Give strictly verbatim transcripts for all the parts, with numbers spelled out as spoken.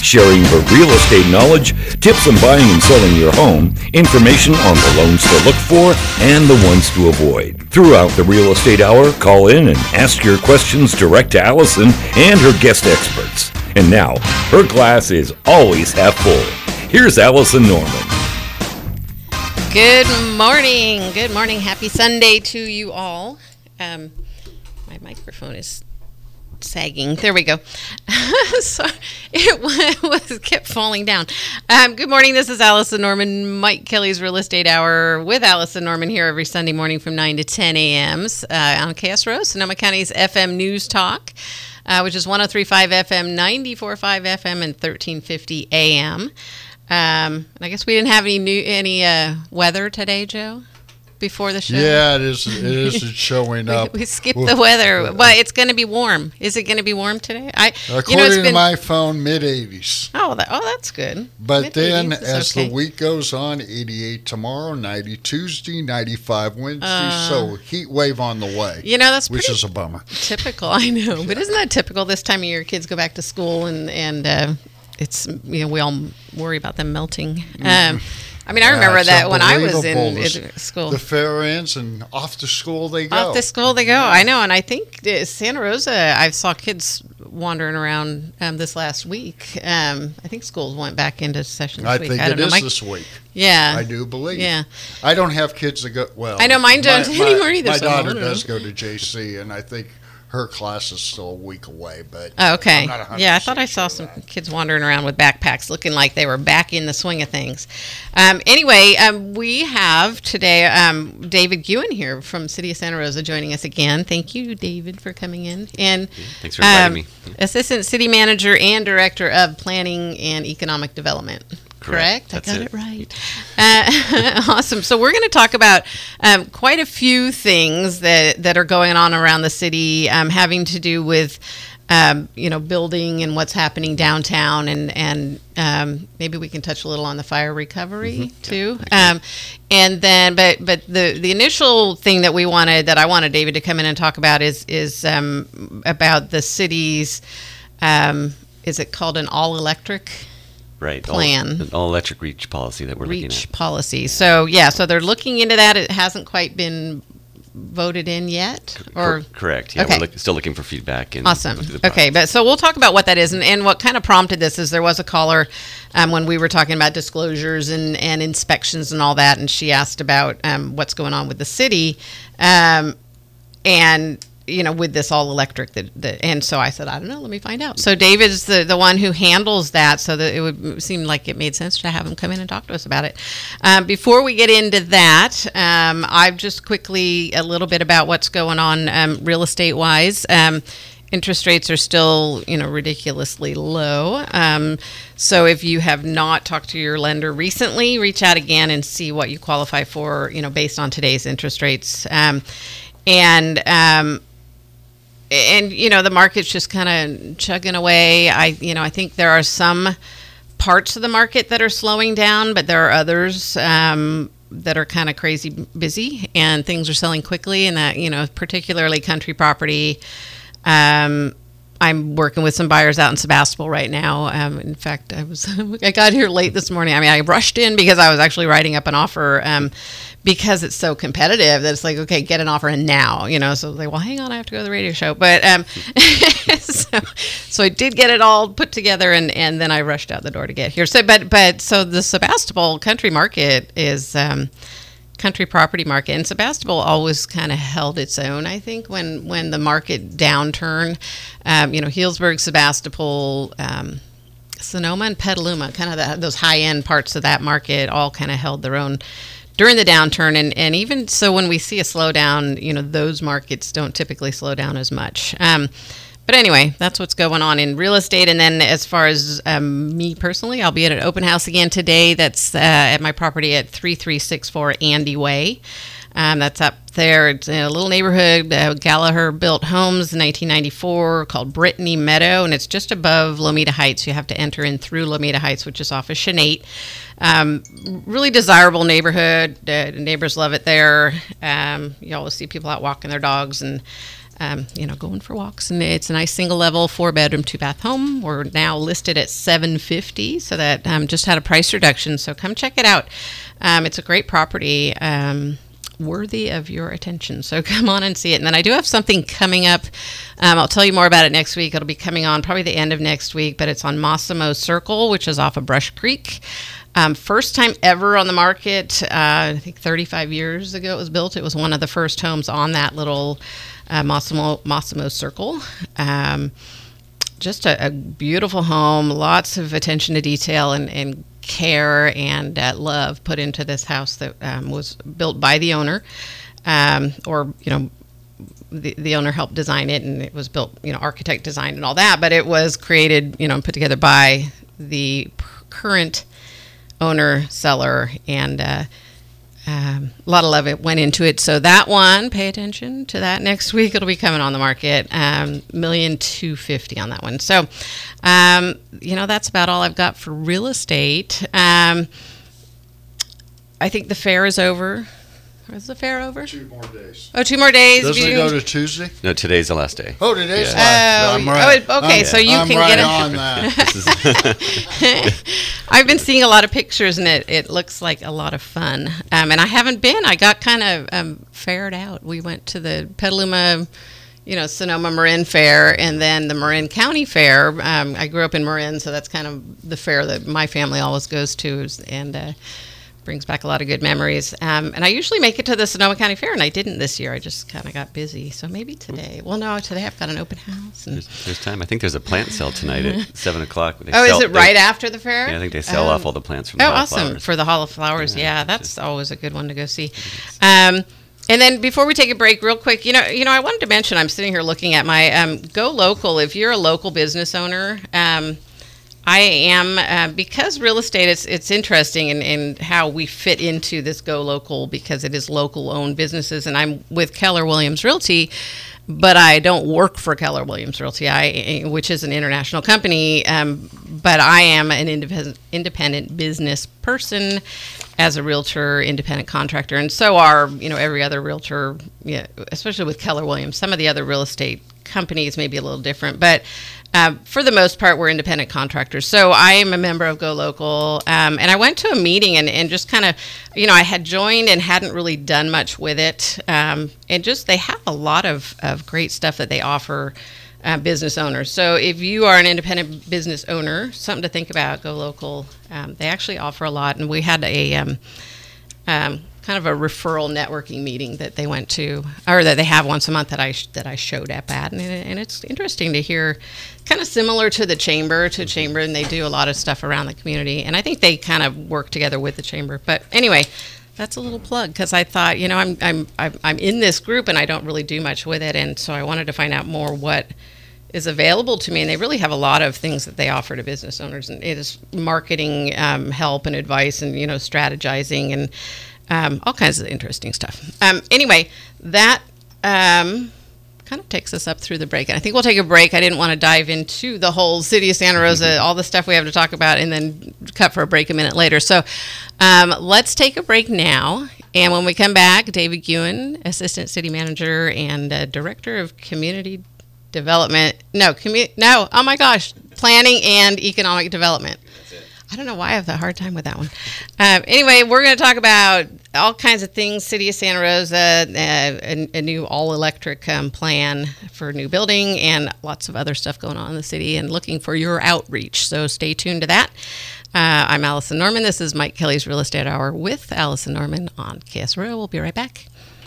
sharing the real estate knowledge, tips on buying and selling your home, information on the loans to look for, and the ones to avoid. Throughout the Real Estate Hour, call in and ask your questions direct to Allison and her guest experts. And now, her glass is always half full. Here's Allison Norman. Good morning. Good morning. Happy Sunday to you all. Um, my microphone is sagging. There we go. So it was kept falling down. Um, good morning. This is Allison Norman, Mike Kelly's Real Estate Hour with Allison Norman here every Sunday morning from nine to ten a.m. Uh, on K S R O, Sonoma County's F M News Talk, uh, which is one oh three point five F M, ninety-four point five F M, and thirteen fifty A M. Um, and I guess we didn't have any new any uh, weather today, Joe, before the show. Yeah, it is. It is it's showing we, up. we skipped the weather, but it's going to be warm. Is it going to be warm today? I according you know, it's been, to my phone, mid eighties. Oh, that, oh, that's good. But then, as okay. the week goes on, eighty-eight tomorrow, ninety Tuesday, ninety-five Wednesday. Uh, so heat wave on the way. You know, that's which is a bummer. Typical, I know, but isn't that typical this time of year? Kids go back to school and and. Uh, It's, you know, we all worry about them melting. Um, I mean, I remember uh, that when I was in, in school. The fair ends and off to school they go. Off to school they go. I know. And I think Santa Rosa, I saw kids wandering around um, this last week. Um, I think schools went back into session this I week. Think I don't it know. is My, this week. Yeah. I do believe. Yeah. I don't have kids that go, well. I know mine don't my, anymore either. My so daughter does go to J C, and I think her class is still a week away, but oh, okay. I'm not one hundred percent yeah, I thought I saw sure some kids wandering around with backpacks looking like they were back in the swing of things. Um, anyway, um, we have today um, David Guin here from City of Santa Rosa joining us again. Thank you, David, for coming in. And thanks for inviting um, me. Assistant City Manager and Director of Planning and Economic Development. Correct. Correct? That's I got it, it right. Uh, awesome. So we're going to talk about um, quite a few things that, that are going on around the city, um, having to do with, um, you know, building and what's happening downtown, and and um, maybe we can touch a little on the fire recovery mm-hmm. too. Yeah, um, and then, but but the the initial thing that we wanted, that I wanted David to come in and talk about is is um, about the city's, um, is it called an all electric? Right, plan, all, an all-electric reach policy that we're reach looking at. policy. So yeah, so they're looking into that. It hasn't quite been voted in yet, or Cor- correct? Yeah, okay. we're look, still looking for feedback. And awesome. Okay, but so we'll talk about what that is, and, and what kind of prompted this is there was a caller um, when we were talking about disclosures and, and inspections and all that, and she asked about um, what's going on with the city, um, and. you know, with this all electric, that, that, and so I said, I don't know, let me find out. So David's the, the one who handles that, so that it would seem like it made sense to have him come in and talk to us about it. Um, before we get into that, um, I've just quickly a little bit about what's going on um, real estate wise. Um, interest rates are still, you know, ridiculously low. Um, so if you have not talked to your lender recently, reach out again and see what you qualify for, you know, based on today's interest rates. Um, and um, And, you know, the market's just kind of chugging away. I, you know, I think there are some parts of the market that are slowing down, but there are others um, that are kind of crazy busy, and things are selling quickly. And that, you know, particularly country property. Um, I'm working with some buyers out in Sebastopol right now. Um, in fact, I was I got here late this morning. I mean, I rushed in because I was actually writing up an offer um, because it's so competitive that it's like, okay, get an offer in now, you know. So I was like, well, hang on, I have to go to the radio show. But um, so, so I did get it all put together, and, and then I rushed out the door to get here. So, but but so the Sebastopol country market is. Um, country property market, and Sebastopol always kind of held its own, I think, when when the market downturn, um, you know, Healdsburg, Sebastopol, um, Sonoma, and Petaluma, kind of the, those high-end parts of that market all kind of held their own during the downturn, and, and even so when we see a slowdown, you know, those markets don't typically slow down as much. Um, But anyway, that's what's going on in real estate. And then as far as um, me personally, I'll be at an open house again today. That's uh, at my property at thirty-three sixty-four Andy Way. Um, that's up there. It's in a little neighborhood, uh, Gallagher built homes in nineteen ninety-four, called Brittany Meadow, and it's just above Lomita Heights. You have to enter in through Lomita Heights, which is off of Shanate. Um, really desirable neighborhood. Uh, the neighbors love it there. Um, you always see people out walking their dogs, and um, you know, going for walks. And it's a nice single level, four bedroom, two bath home. We're now listed at seven fifty, so that um, just had a price reduction. So come check it out. Um, it's a great property. Um, worthy of your attention. So come on and see it. And then I do have something coming up. Um, I'll tell you more about it next week. It'll be coming on probably the end of next week, but it's on Massimo Circle, which is off of Brush Creek. Um, first time ever on the market. Uh, I think thirty-five years ago it was built. It was one of the first homes on that little uh, Massimo, Massimo Circle. Um, just a, a beautiful home, lots of attention to detail and, and care and uh, love put into this house that um, was built by the owner, um, or you know, the, the owner helped design it, and it was built, you know, architect designed and all that, but it was created, you know, put together by the p- current owner, seller, and uh, um, a lot of love it went into it. So that one, pay attention to that next week. It'll be coming on the market. Um, million two fifty on that one. So, um, you know, that's about all I've got for real estate. Um, I think the fair is over. Is the fair over? Two more days. Oh, two more days. Doesn't you, it go to Tuesday? No, today's the last day. Oh, today's Yeah. the last. Oh, I'm right. oh, okay, I'm, so you I'm can right get a- on that. This is I've been seeing a lot of pictures, and it, it looks like a lot of fun. Um, and I haven't been. I got kind of um, fared out. We went to the Petaluma, you know, Sonoma Marin Fair, and then the Marin County Fair. Um, I grew up in Marin, so that's kind of the fair that my family always goes to, and uh, brings back a lot of good memories. Um, and I usually make it to the Sonoma County Fair, and I didn't this year. I just kind of got busy. So maybe today. Well, no, today I've got an open house. And there's, there's time. I think there's a plant sale tonight at seven o'clock. They oh, sell, is it they- right after the fair? Yeah, I think they sell Oh. off all the plants from the Oh, Hall of awesome. Flowers. For the Hall of Flowers. Yeah, Yeah, that's always a good one to go see. Um, and then before we take a break, real quick, you know, you know, I wanted to mention, I'm sitting here looking at my um, Go Local. If you're a local business owner, um, I am, uh, because real estate, it's it's interesting in, in how we fit into this Go Local, because it is local owned businesses. And I'm with Keller Williams Realty, but I don't work for Keller Williams Realty, I, which is an international company. Um, but I am an independent independent business person as a realtor, independent contractor, and so are, you know, every other realtor. Yeah, especially with Keller Williams. Some of the other real estate companies may be a little different, but uh, for the most part, we're independent contractors. So I am a member of Go Local, um, and I went to a meeting and, and just kind of, you know, I had joined and hadn't really done much with it, um, and just they have a lot of, of great stuff that they offer uh, business owners. So if you are an independent business owner, something to think about, Go Local. Um, they actually offer a lot, and we had a um, um, kind of a referral networking meeting that they went to, or that they have once a month that I sh- that I showed up at, and, it, and it's interesting to hear, kind of similar to the chamber, to chamber, and they do a lot of stuff around the community, and I think they kind of work together with the chamber. But anyway, that's a little plug, because I thought, you know, I'm I'm I'm I'm in this group and I don't really do much with it, and so I wanted to find out more what is available to me, and they really have a lot of things that they offer to business owners, and it is marketing um, help and advice, and you know, strategizing, and um, all kinds of interesting stuff. Um, anyway, that um, kind of takes us up through the break, and I think we'll take a break. I didn't want to dive into the whole city of Santa Rosa, all the stuff we have to talk about, and then cut for a break a minute later. So um, let's take a break now. And when we come back, David Guin, Assistant City Manager and uh, Director of Community Development. No, commu- no, oh my gosh, Planning and Economic Development. I don't know why I have a hard time with that one. Um, anyway, we're going to talk about all kinds of things, City of Santa Rosa, uh, a, a new all-electric um, plan for a new building, and lots of other stuff going on in the city, and looking for your outreach. So stay tuned to that. Uh, I'm Allison Norman. This is Mike Kelly's Real Estate Hour with Allison Norman on K S R O. We'll be right back.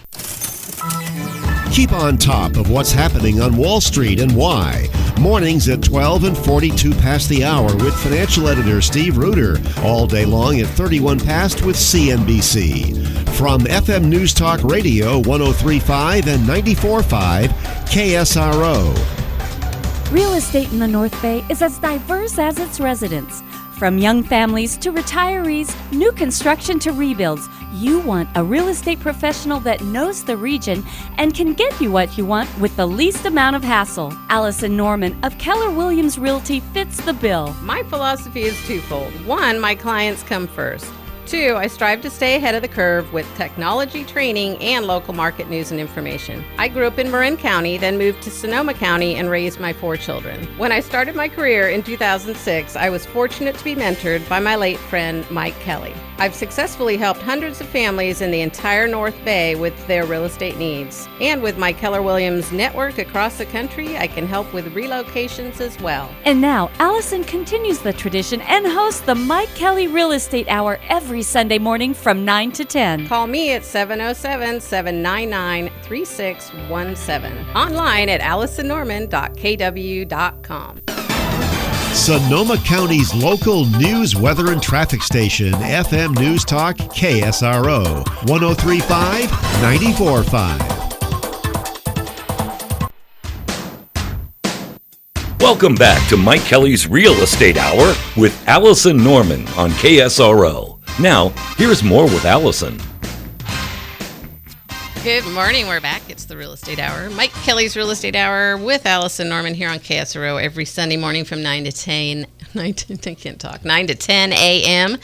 Keep on top of what's happening on Wall Street and why. Mornings at twelve and forty-two past the hour with financial editor Steve Reuter. All day long at thirty-one past with C N B C. From F M News Talk Radio one oh three point five and ninety-four point five K S R O. Real estate in the North Bay is as diverse as its residents. From young families to retirees, new construction to rebuilds, you want a real estate professional that knows the region and can get you what you want with the least amount of hassle. Allison Norman of Keller Williams Realty fits the bill. My philosophy is twofold. One, my clients come first. Two, I strive to stay ahead of the curve with technology training and local market news and information. I grew up in Marin County, then moved to Sonoma County and raised my four children. When I started my career in two thousand six, I was fortunate to be mentored by my late friend, Mike Kelly. I've successfully helped hundreds of families in the entire North Bay with their real estate needs. And with my Keller Williams network across the country, I can help with relocations as well. And now, Allison continues the tradition and hosts the Mike Kelly Real Estate Hour every Sunday morning from nine to ten. Call me at seven oh seven, seven nine nine, three six one seven. Online at allison norman dot k w dot com. Sonoma County's local news, weather, and traffic station, F M News Talk K S R O, one oh three point five, ninety-four point five. Welcome back to Mike Kelly's Real Estate Hour with Allison Norman on K S R O. Now, here's more with Allison. Good morning. We're back. It's the Real Estate Hour. Mike Kelly's Real Estate Hour with Allison Norman here on K S R O every Sunday morning from nine to ten. nine to, I can't talk. nine to ten a.m.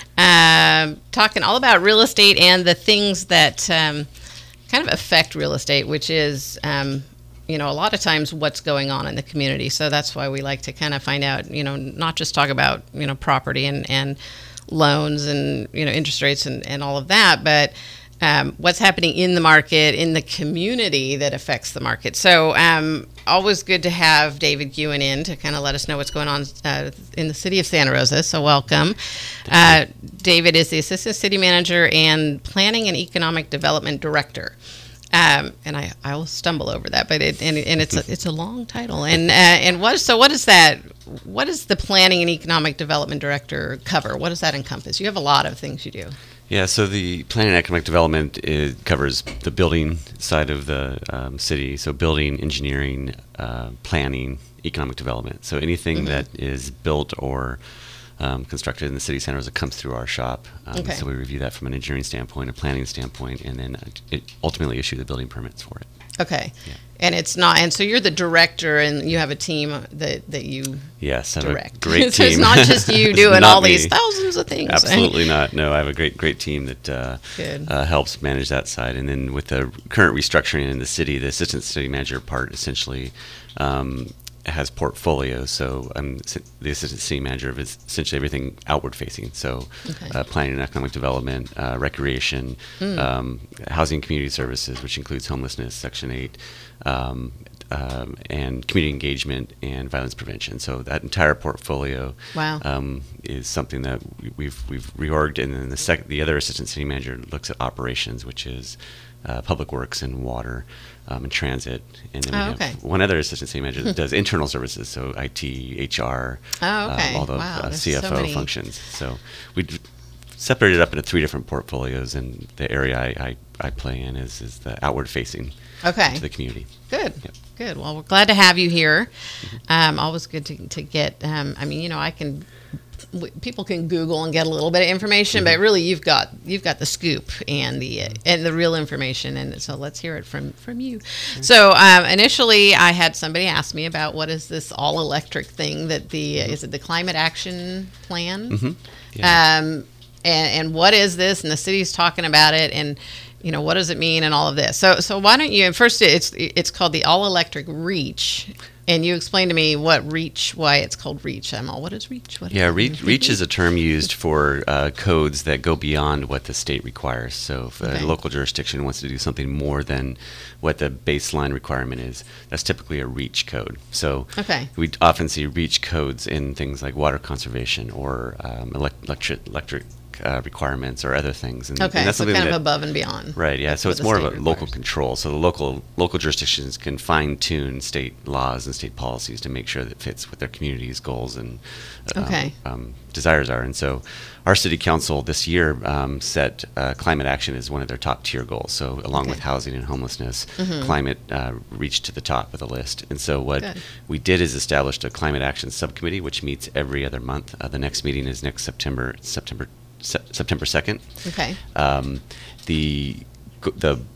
Um, talking all about real estate and the things that um, kind of affect real estate, which is, um, you know, a lot of times what's going on in the community. So that's why we like to kind of find out, you know, not just talk about, you know, property and, and loans and, you know, interest rates and, and all of that, but Um, what's happening in the market, in the community that affects the market. So um, always good to have David Guin in to kind of let us know what's going on uh, in the city of Santa Rosa. So welcome. Uh, David is the Assistant City Manager and Planning and Economic Development Director. Um, and I, I will stumble over that, but it, and, and it's a, it's a long title. And uh, and what so what is that? What does the Planning and Economic Development Director cover? What does that encompass? You have a lot of things you do. Yeah, so the planning and economic development is, covers the building side of the um, city, so building, engineering, uh, planning, economic development. So anything mm-hmm. that is built or um, constructed in the city of Santa Rosa comes through our shop. Um, okay. So we review that from an engineering standpoint, a planning standpoint, and then it ultimately issue the building permits for it. Okay. Yeah. And it's not, and so you're the director and you have a team that, that you yes, I have direct. a great so team. it's not just you doing all me. these thousands of things. Absolutely not. No, I have a great, great team that uh, Good. uh, helps manage that side. And then with the current restructuring in the city, the assistant city manager part essentially um, has portfolio. So I'm the assistant city manager of essentially everything outward facing. So Okay. uh, planning and economic development, uh, recreation, Mm. um, housing and community services, which includes homelessness, Section eight, um, um, and community engagement and violence prevention. So that entire portfolio Wow. um, is something that we- we've we've reorged. And then the sec- the other assistant city manager looks at operations, which is uh, public works and water um, and transit. And then Oh, we have okay. one other assistant city manager that does internal services, so I T, H R, Oh, okay. um, all the Wow, uh, there's C F O so many. functions. So we d- separated it up into three different portfolios, and the area I, I, I play in is, is the outward facing Okay. to the community. Good. Yep. Good. Well, we're glad to have you here. Um, always good to, to get, um, I mean, you know, I can, w- people can Google and get a little bit of information, but really you've got, you've got the scoop and the, uh, and the real information. And so let's hear it from, from you. So um, initially I had somebody ask me about what is this all electric thing that the, uh, is it the Climate Action Plan? Mm-hmm. Yeah. Um, and, and what is this? And the city's talking about it, and you know, what does it mean, and all of this. So, so why don't you? First, it's it's called the All Electric Reach, and you explain to me what Reach, why it's called Reach. I'm all, what is Reach? What Yeah, is reach, reach is a term used for uh, codes that go beyond what the state requires. So if Okay. a local jurisdiction wants to do something more than what the baseline requirement is, that's typically a reach code. So Okay. we often see reach codes in things like water conservation or um, elect- electric, electric uh, requirements or other things. And, Okay, and that's so something kind that, of above and beyond. Right, yeah. That's So what it's the more of a state local requires. control. So the local local jurisdictions can fine tune state laws and state policies to make sure that it fits with their community's goals and um, Okay. um, desires are. And so our city council this year um, set uh, climate action as one of their top tier goals. So along Okay. with housing and homelessness, climate uh, reached to the top of the list. And so what Good. we did is established a climate action subcommittee, which meets every other month. Uh, the next meeting is next September September Se- September second. Okay. Um, the the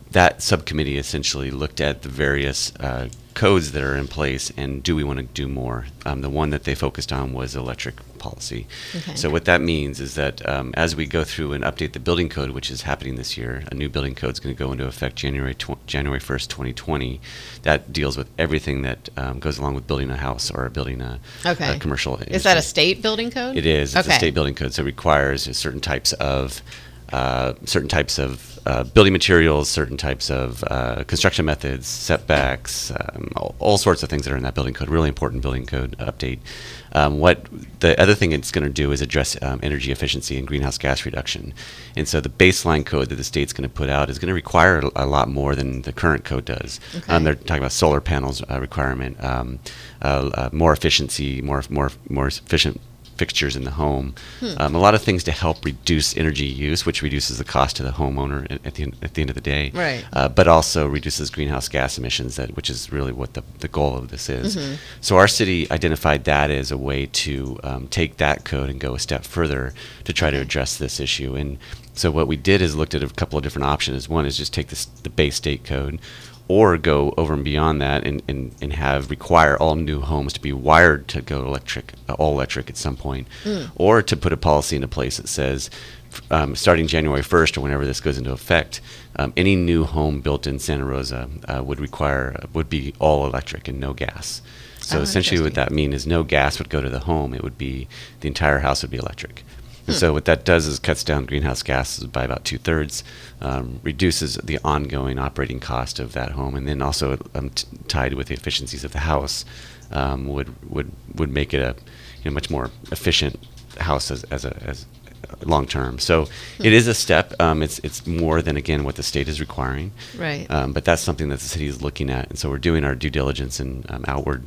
that subcommittee essentially looked at the various uh, codes that are in place and do we want to do more. Um, the one that they focused on was electric policy. Okay. So what that means is that um, as we go through and update the building code, which is happening this year, a new building code is going to go into effect January tw- January first, twenty twenty. That deals with everything that um, goes along with building a house or building a, Okay. a commercial Is that industry. a state building code? It is. It's Okay. a state building code, so it requires certain types of uh, certain types of uh, building materials, certain types of uh, construction methods, setbacks, um, all, all sorts of things that are in that building code. Really important building code update. Um, what the other thing it's going to do is address um, energy efficiency and greenhouse gas reduction. And so the baseline code that the state's going to put out is going to require a, a lot more than the current code does. Okay. Um, they're talking about solar panels uh, requirement, um, uh, uh, more efficiency, more more more efficient fixtures in the home, Hmm. um, a lot of things to help reduce energy use, which reduces the cost to the homeowner at, at the end, at the end of the day. Right. Uh, but also reduces greenhouse gas emissions, that which is really what the, the goal of this is. Mm-hmm. So our city identified that as a way to um, take that code and go a step further to try to address this issue. And so what we did is looked at a couple of different options. One is just take this, the base state code, or go over and beyond that and, and, and have require all new homes to be wired to go electric, uh, all electric at some point, Mm. or to put a policy into place that says, f- um, starting January first or whenever this goes into effect, um, any new home built in Santa Rosa uh, would require would be all electric and no gas. So Oh, essentially, what interesting. that means is no gas would go to the home; it would be the entire house would be electric. And so what that does is cuts down greenhouse gases by about two thirds, um, reduces the ongoing operating cost of that home, and then also um, t- tied with the efficiencies of the house, um, would would would make it a you know, much more efficient house as as a as long term. So it is a step. Um, it's it's more than again what the state is requiring, Right. um, but that's something that the city is looking at, and so we're doing our due diligence and um, outward,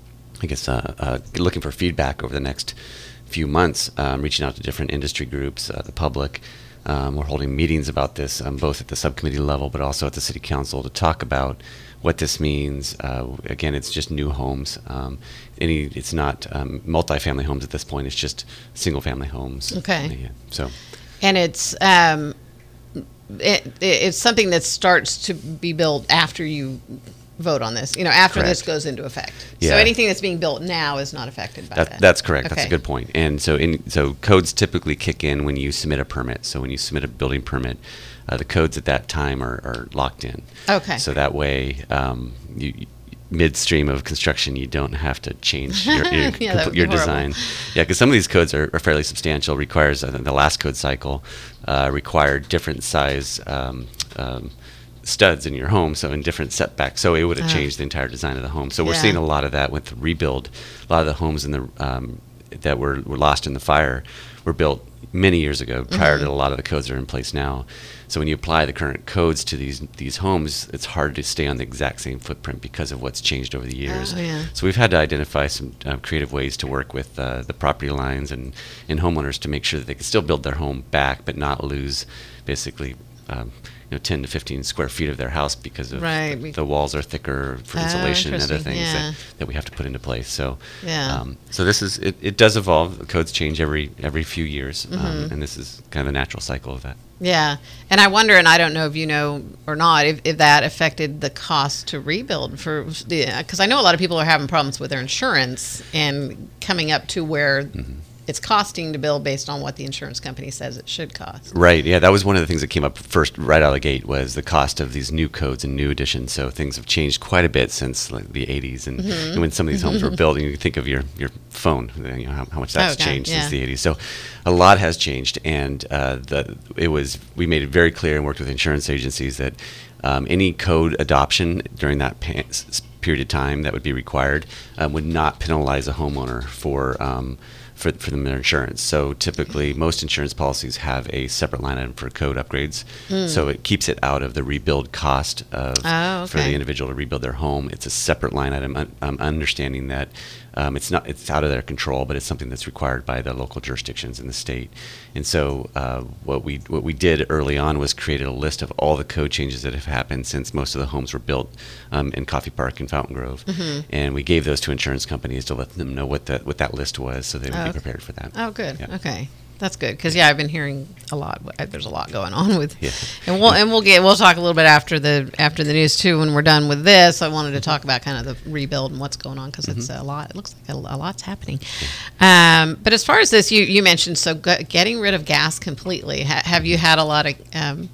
I guess, uh, uh, looking for feedback over the next few months, um, reaching out to different industry groups, uh, the public. Um, we're holding meetings about this, um, both at the subcommittee level, but also at the city council, to talk about what this means. Uh, again, it's just new homes. Um, any, it's not um, multifamily homes at this point. It's just single-family homes. Okay. Yeah, so. And it's um, it, it's something that starts to be built after you vote on this. You know, after this Correct. goes into effect. Yeah. So anything that's being built now is not affected by That, that. that's correct. That's Okay. a good point. And so, in, so codes typically kick in when you submit a permit. So when you submit a building permit, uh, the codes at that time are, are locked in. Okay. So that way, um, you, you- midstream of construction, you don't have to change your your, Yeah, that would be your horrible. design. Yeah, because some of these codes are, are fairly substantial. Requires uh, the last code cycle uh, required different size um, um, studs in your home, so in different setbacks. So it would have Ah. changed the entire design of the home. So we're Yeah. seeing a lot of that with the rebuild. A lot of the homes in the um, that were, were lost in the fire were built many years ago, prior Mm-hmm. to a lot of the codes that are in place now. So when you apply the current codes to these these homes, it's hard to stay on the exact same footprint because of what's changed over the years. Oh, yeah. So we've had to identify some uh, creative ways to work with uh, the property lines and, and homeowners to make sure that they can still build their home back, but not lose basically um, you know ten to fifteen square feet of their house because of Right, the, we- the walls are thicker for Oh, insulation and other interesting, things yeah. that, that we have to put into place. So Yeah. um, so this is it, it does evolve. The codes change every every few years, um, Mm-hmm. and this is kind of the natural cycle of that. Yeah. And I wonder, and I don't know if you know or not, if, if that affected the cost to rebuild for the, because I know a lot of people are having problems with their insurance and coming up to where Mm-hmm. it's costing to build based on what the insurance company says it should cost. Right. Yeah, that was one of the things that came up first, right out of the gate, was the cost of these new codes and new additions. So things have changed quite a bit since like, the eighties, and, Mm-hmm. and when some of these homes were built, and you think of your your phone, you know how, how much that's Okay, changed yeah. since the eighties. So a lot has changed, and uh, the it was we made it very clear and worked with insurance agencies that um, any code adoption during that pa- s- period of time that would be required um, would not penalize a homeowner for. Um, For, for their insurance. So typically, most insurance policies have a separate line item for code upgrades. So it keeps it out of the rebuild cost of Oh, for okay. the individual to rebuild their home. It's a separate line item. un- Um, understanding that um, it's not it's out of their control, but it's something that's required by the local jurisdictions in the state. And so uh, what we what we did early on was created a list of all the code changes that have happened since most of the homes were built um, in Coffee Park and Fountain Grove, Mm-hmm. and we gave those to insurance companies to let them know what that what that list was, so they would Oh, be okay. prepared for that. Oh, good. Yeah. Okay. That's good because yeah, I've been hearing a lot. There's a lot going on with, Yeah. and we'll and we'll get we'll talk a little bit after the after the news too when we're done with this. I wanted to talk about kind of the rebuild and what's going on because it's a lot. It looks like a, a lot's happening. Um, but as far as this, you you mentioned so g- getting rid of gas completely. Ha- have you had a lot of um,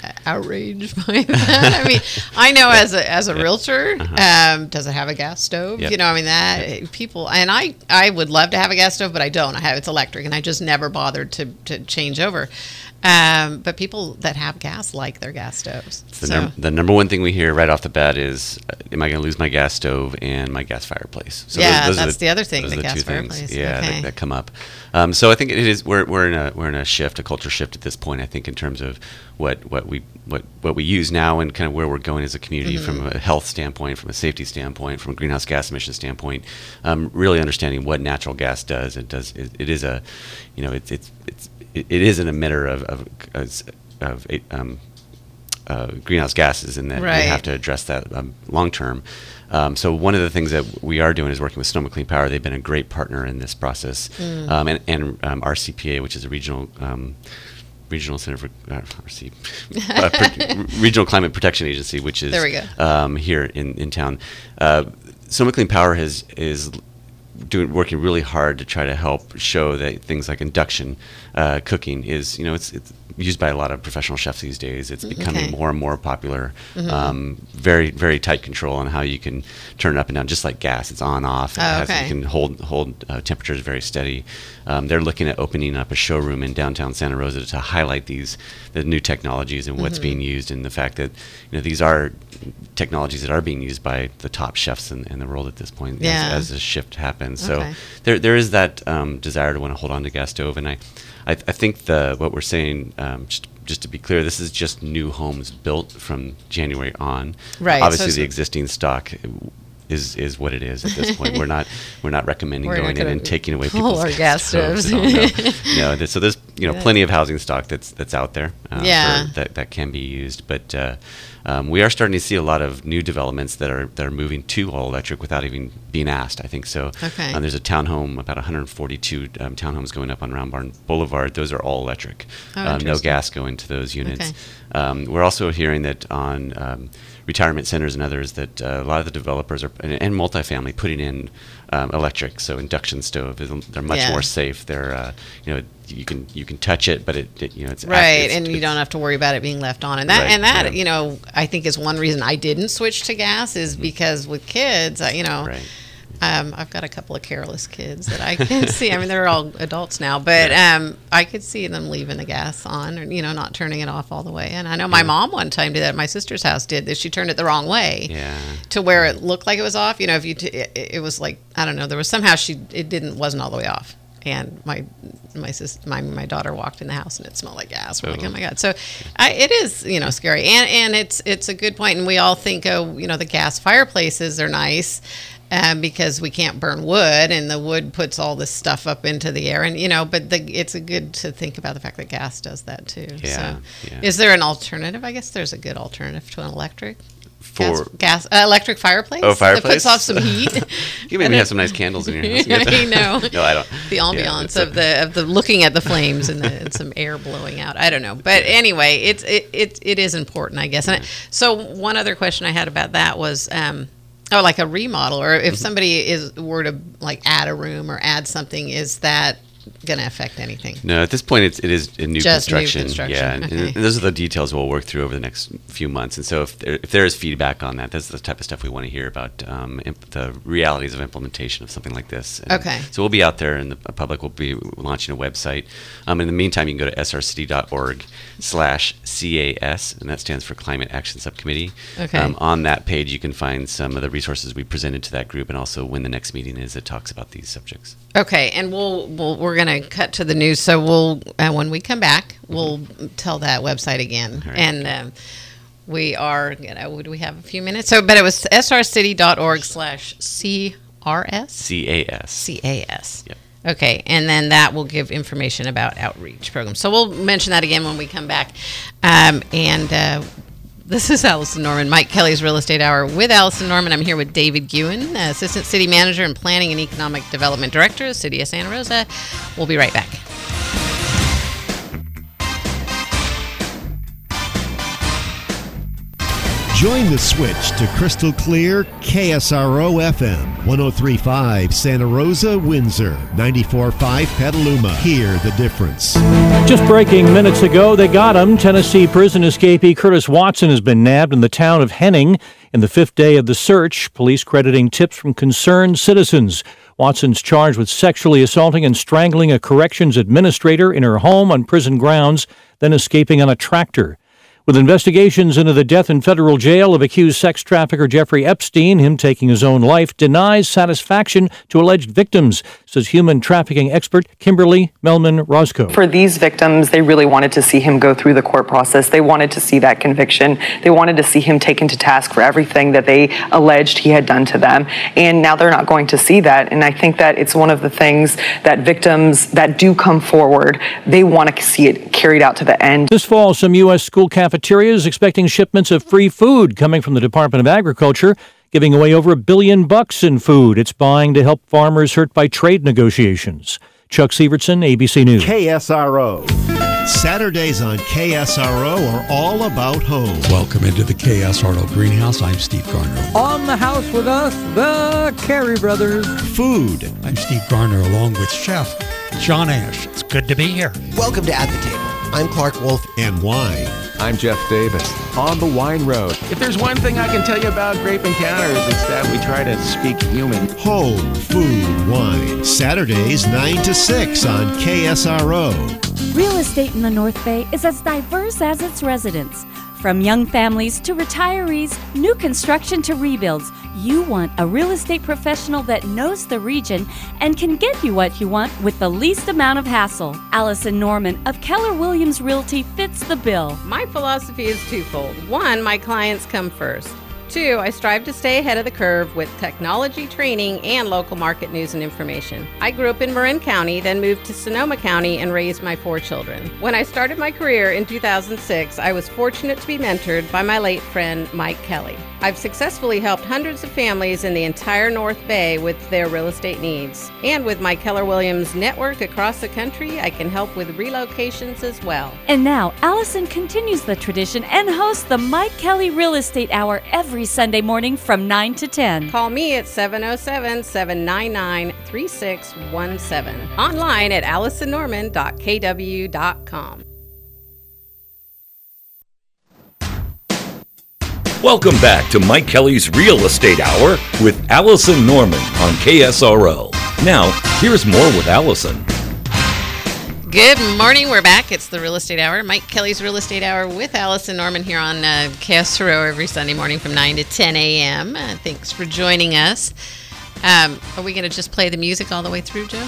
outrage by that? I mean, I know as a as a realtor, Uh-huh. um, does it have a gas stove? Yep. You know, I mean that people and I I would love to have a gas stove, but I don't. I have it's electric, and I just never bothered to to change over. Um, but people that have gas like their gas stoves. The, So- num- the number one thing we hear right off the bat is, uh, am I going to lose my gas stove and my gas fireplace? So Yeah, are that's the other thing, those the are gas two things, fireplace. Yeah, Okay. that, that come up. Um, so I think it is we're we're in a we're in a shift, a culture shift at this point. I think in terms of what what we what what we use now and kind of where we're going as a community Mm-hmm. from a health standpoint, from a safety standpoint, from a greenhouse gas emission standpoint. Um, really understanding what natural gas does. It does. It, it is a, you know, it's it's it's it, it is an emitter of of of, of um, uh, greenhouse gases, and that Right. we have to address that um, long term. Um, so one of the things that we are doing is working with Sonoma Clean Power. They've been a great partner in this process, Mm. um, and, and um, R C P A, which is a regional um, regional center for uh, R C, uh, Pro- Regional Climate Protection Agency, which is There we go. Um, here in in town. Uh, Sonoma Clean Power has is doing working really hard to try to help show that things like induction uh, cooking is, you know, it's it's used by a lot of professional chefs these days. It's becoming Okay. more and more popular. Mm-hmm. Um, very very tight control on how you can turn it up and down, just like gas. It's on off. It Oh, has, okay. You can hold hold uh, temperatures very steady. Um, they're looking at opening up a showroom in downtown Santa Rosa to highlight these the new technologies and what's Mm-hmm. being used, and the fact that, you know, these are technologies that are being used by the top chefs in, in the world at this point. Yeah. as, as this shift happens. Okay. So there there is that um, desire to want to hold on to gas stove, and I I, I think the what we're saying, um, just just to be clear, this is just new homes built from January on. Right, so Obviously, it's- the existing stock is is what it is at this point. We're not we're not recommending We're not going in gonna and taking away pull people's our gas stoves. No, no. No, th- so there's, you know, plenty of housing stock that's that's out there. Uh, Yeah. for, that that can be used, but uh, um, we are starting to see a lot of new developments that are that are moving to all electric without even being asked. I think so. Okay. Um, there's a townhome, about one hundred forty-two um, townhomes going up on Round Barn Boulevard. Those are all electric. Oh, um, no interesting. gas going to those units. Okay. Um, we're also hearing that on um, retirement centers and others that uh, a lot of the developers are and, and multifamily putting in um, electric, so induction stove. is- They're much Yeah. more safe. They're uh, you know, you can you can touch it, but it, it you know it's Right, it's- and you it's- don't have to worry about it being left on, and that Right, and that yeah. you know I think is one reason I didn't switch to gas is because with kids, I, you know, Mm-hmm. Right. um, I've got a couple of careless kids that I can see. I mean, they're all adults now, but um, I could see them leaving the gas on, or you know, not turning it off all the way. And I know my mom one time did that. At my sister's house did that. She turned it the wrong way. Yeah. To where it looked like it was off. You know, if you t- it, it was like I don't know, there was somehow she it didn't wasn't all the way off. And my my sister, my my daughter walked in the house and it smelled like gas. We're like, Oh. oh my god! So, I, it is you know scary, and and it's it's a good point. And we all think, oh, you know, the gas fireplaces are nice, um, because we can't burn wood, and the wood puts all this stuff up into the air, and you know. But the, it's a good to think about the fact that gas does that too. Yeah, So, yeah. is there an alternative? I guess there's a good alternative to an electric. For gas, gas uh, electric fireplace. Oh, that fireplace? puts off some heat. you maybe have some nice candles in your house. I know. No, I don't. The Yeah, ambiance it's a- of the of the looking at the flames and, the, and some air blowing out. I don't know, but anyway, it's it it, it is important, I guess. And I, so one other question I had about that was, um, oh, like a remodel, or if somebody is were to like add a room or add something, is that going to affect anything? No, at this point, it's, it is a new Just new construction. construction, Yeah, and, okay. and those are the details we'll work through over the next few months. And so, if there, if there is feedback on that, that's the type of stuff we want to hear about, um, imp- the realities of implementation of something like this. And Okay. So we'll be out there, and the public will be launching a website. Um, in the meantime, you can go to s r city dot org slash C A S, and that stands for Climate Action Subcommittee. Okay. Um, on that page, you can find some of the resources we presented to that group, and also when the next meeting is that talks about these subjects. Okay, and we'll, we'll we're going to cut to the news. So we'll uh, when we come back, we'll tell that website again. All right. And um, we are, you know, would we have a few minutes? So, but it was s r city dot org slash C R S C A S. C A S. Yep. Okay, and then that will give information about outreach programs. So we'll mention that again when we come back. Um, and uh, this is Allison Norman, Mike Kelly's Real Estate Hour with Allison Norman. I'm here with David Guin, Assistant City Manager and Planning and Economic Development Director of the City of Santa Rosa. We'll be right back. Join the switch to crystal clear K S R O F M, one oh three point five Santa Rosa, Windsor, ninety-four point five Petaluma. Hear the difference. Just breaking minutes ago, they got him. Tennessee prison escapee Curtis Watson has been nabbed in the town of Henning in the fifth day of the search, police crediting tips from concerned citizens. Watson's charged with sexually assaulting and strangling a corrections administrator in her home on prison grounds, then escaping on a tractor. With investigations into the death in federal jail of accused sex trafficker Jeffrey Epstein, him taking his own life denies satisfaction to alleged victims, says human trafficking expert Kimberly Melman Roscoe. For these victims, they really wanted to see him go through the court process. They wanted to see that conviction. They wanted to see him taken to task for everything that they alleged he had done to them. And now they're not going to see that. And I think that it's one of the things that victims that do come forward, they want to see it carried out to the end. This fall, some U S school cafeterias Cafeterias expecting shipments of free food coming from the Department of Agriculture, giving away over a billion bucks in food it's buying to help farmers hurt by trade negotiations. Chuck Sievertson, A B C News. K S R O. Saturdays on K S R O are all about home. Welcome into the K S R O Greenhouse. I'm Steve Garner. On the house with us, the Carey brothers. Food. I'm Steve Garner along with Chef John Ash. It's good to be here. Welcome to At the Table. I'm Clark Wolf. And wine. I'm Jeff Davis, on the Wine Road. If there's one thing I can tell you about Grape Encounters, it's that we try to speak human. Home, food, wine. Saturdays, nine to six on K S R O. Real estate in the North Bay is as diverse as its residents. From young families to retirees, new construction to rebuilds, you want a real estate professional that knows the region and can get you what you want with the least amount of hassle. Allison Norman of Keller Williams Realty fits the bill. My philosophy is twofold. One, my clients come first. Two, I strive to stay ahead of the curve with technology training and local market news and information. I grew up in Marin County, then moved to Sonoma County and raised my four children. When I started my career in two thousand six, I was fortunate to be mentored by my late friend Mike Kelly. I've successfully helped hundreds of families in the entire North Bay with their real estate needs. And with my Keller Williams network across the country, I can help with relocations as well. And now, Allison continues the tradition and hosts the Mike Kelly Real Estate Hour every Sunday morning from nine to ten. Call me at seven oh seven, seven nine nine, three six one seven. Online at allison norman dot k w dot com. Welcome back to Mike Kelly's Real Estate Hour with Allison Norman on K S R O. Now, here's more with Allison. Good morning. We're back. It's the Real Estate Hour. Mike Kelly's Real Estate Hour with Allison Norman here on uh, K S R O every Sunday morning from nine to ten a.m. Uh, thanks for joining us. Um, are we going to just play the music all the way through, Joe?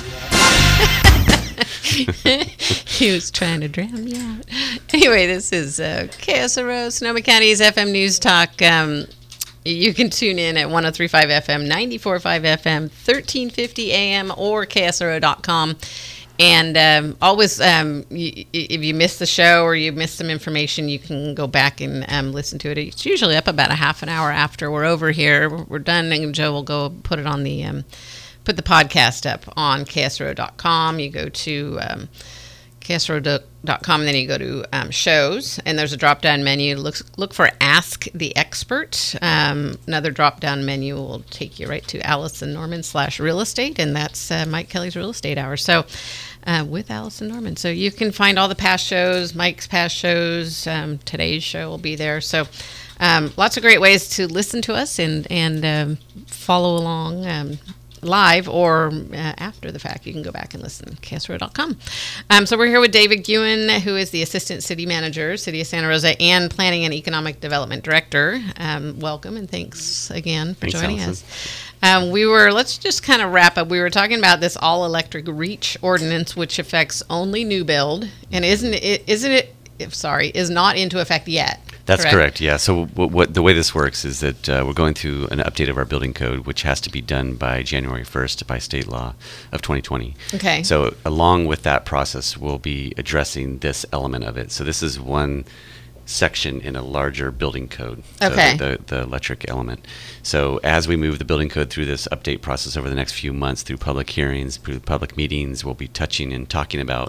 He was trying to drown me out. Anyway, this is uh, K S R O, Sonoma County's F M News Talk. Um, you can tune in at one oh three point five F M, ninety-four point five F M, thirteen fifty A M, or K S R O dot com. And um, always, um, you, if you missed the show or you missed some information, you can go back and um, listen to it. It's usually up about a half an hour after we're over here. We're done, and Joe will go put it on the um, put the podcast up on K S R O dot com. You go to um, K S R O dot com, and then you go to um, shows, and there's a drop-down menu. Look, look for Ask the Expert. Um, another drop-down menu will take you right to Allison Norman slash real estate, and that's uh, Mike Kelly's Real Estate Hour. So uh, with Allison Norman. So you can find all the past shows, Mike's past shows. Um, today's show will be there. So um, lots of great ways to listen to us and, and um, follow along um live or uh, after the fact. You can go back and listen, K S R O dot com. Um, so we're here with David Guin, who is the Assistant City Manager, City of Santa Rosa, and Planning and Economic Development Director. Um, welcome, and thanks again for thanks, joining Allison. us. Um, we were, let's just kind of wrap up. We were talking about this all-electric REACH ordinance, which affects only new build, and isn't it, isn't it, if, sorry, is not into effect yet. That's correct? correct, yeah. So what, what the way this works is that uh, we're going through an update of our building code, which has to be done by January first by state law of twenty twenty. Okay. So along with that process, we'll be addressing this element of it. So this is one section in a larger building code. So Okay. The, the, the electric element. So as we move the building code through this update process over the next few months, through public hearings, through public meetings, we'll be touching and talking about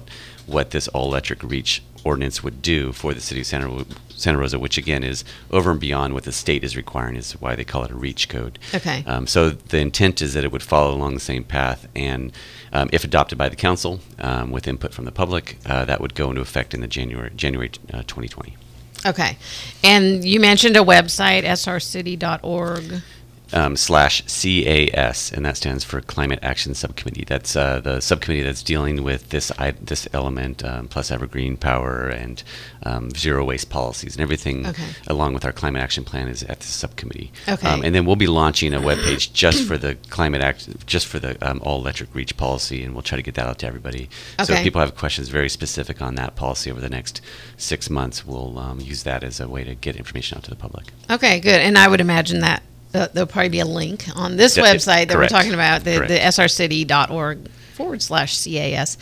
what this all-electric REACH ordinance would do for the city of Santa, Ro- Santa Rosa, which again is over and beyond what the state is requiring, is why they call it a REACH code. Okay. Um, so the intent is that it would follow along the same path, and um, if adopted by the council um, with input from the public, uh, that would go into effect in the January January uh, twenty twenty. Okay. And you mentioned a website, s r city dot org. Um, slash C A S, and that stands for Climate Action Subcommittee. That's uh, the subcommittee that's dealing with this I, this element, um, plus evergreen power and um, zero waste policies and everything, okay. along with our climate action plan, is at the subcommittee. Okay. Um, and then we'll be launching a webpage just for the climate act, just for the um, all electric REACH policy, and we'll try to get that out to everybody. So Okay. if people have questions very specific on that policy over the next six months, we'll um, use that as a way to get information out to the public. Okay, good. And I would imagine that uh, there'll probably be a link on this Yeah, website that correct. we're talking about, the, Correct. the s r city dot org forward slash C A S.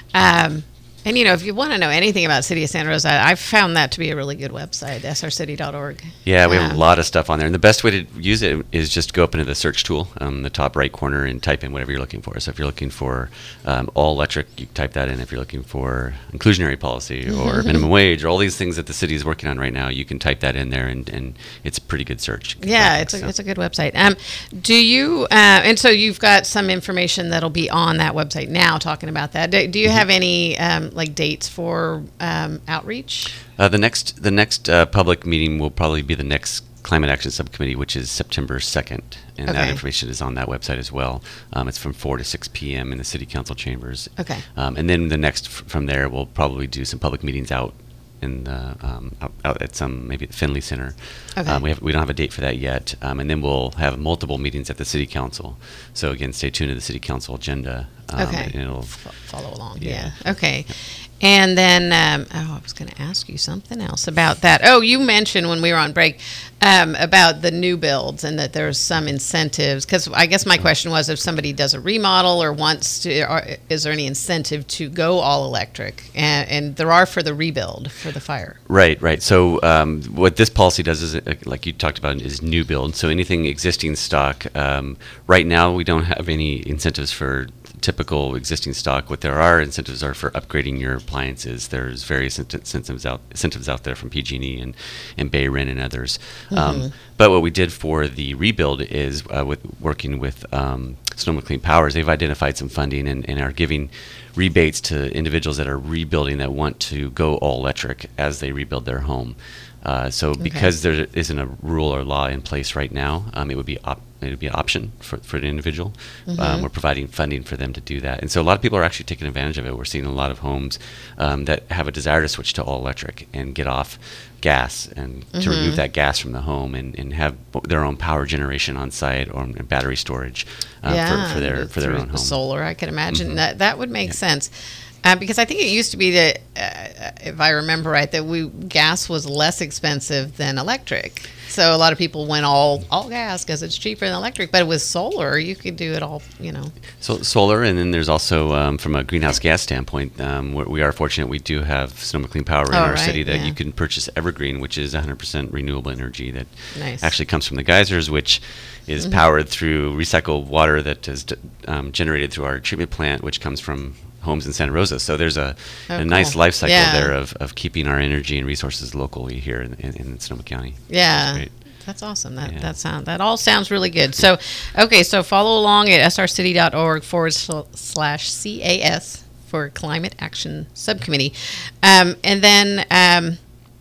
Um, and, you know, if you want to know anything about City of Santa Rosa, I've found that to be a really good website, s r city dot org. Yeah, we have Um, a lot of stuff on there. And the best way to use it is just go up into the search tool um, in the top right corner and type in whatever you're looking for. So if you're looking for um, all electric, you type that in. If you're looking for inclusionary policy or minimum wage or all these things that the city is working on right now, you can type that in there, and, and it's a pretty good search. Yeah, it's a, it's a good website. Um, do you, uh, and so you've got some information that'll be on that website now talking about that. Do, do you have any um, like dates for um, outreach? Uh, the next the next uh, public meeting will probably be the next Climate Action Subcommittee, which is September second, and that Okay. information is on that website as well. Um, it's from four to six p.m. in the City Council chambers. Okay. Um, and then the next f- from there, we'll probably do some public meetings out in the um, out, out at some maybe the Finley Center. Okay. Um, we have we don't have a date for that yet, um, and then we'll have multiple meetings at the City Council. So again, stay tuned to the City Council agenda. Um, Okay. And it'll F- follow along. Yeah. Yeah. Okay. And then, um, oh, I was going to ask you something else about that. Oh, you mentioned when we were on break um, about the new builds and that there's some incentives. Because I guess my question was, if somebody does a remodel or wants to, or is there any incentive to go all electric? And, and there are for the rebuild for the fire. Right, right. So um, what this policy does is, uh, like you talked about, is new build. So anything existing stock. Um, right now, we don't have any incentives for typical existing stock. What there are incentives are for upgrading your appliances. There's various incentives out incentives out there from P G and E and, and Bayrin and others. Mhm. Um, but what we did for the rebuild is uh, with working with um, Sonoma Clean Powers, they've identified some funding and, and are giving rebates to individuals that are rebuilding that want to go all electric as they rebuild their home. Uh, so because there isn't a rule or law in place right now, um, it would be op- it would be an option for, for an individual. Mhm. Um, we're providing funding for them to do that, and so a lot of people are actually taking advantage of it. We're seeing a lot of homes um, that have a desire to switch to all electric and get off gas and to Mhm. remove that gas from the home and, and have bo- their own power generation on site or and battery storage uh, yeah, for, for their for their through own home. solar. I can imagine Mhm. that that would make sense. Uh, because I think it used to be that, uh, if I remember right, that we gas was less expensive than electric. So a lot of people went all all gas because it's cheaper than electric. But with solar, you could do it all, you know. So solar, and then there's also um, from a greenhouse gas standpoint, um, we we are fortunate we do have Sonoma Clean Power in Oh, our right, city that yeah. you can purchase Evergreen, which is one hundred percent renewable energy that Nice. actually comes from the geysers, which is Mhm. powered through recycled water that is d- um, generated through our treatment plant, which comes from homes in Santa Rosa. So there's a, Oh, a nice cool. life cycle Yeah. there of, of keeping our energy and resources locally here in, in, in Sonoma County. Yeah. Great. That's awesome. That Yeah. that sound that all sounds really good. So, okay, so follow along at s r city dot org forward slash C A S for Climate Action Subcommittee, um, and then um,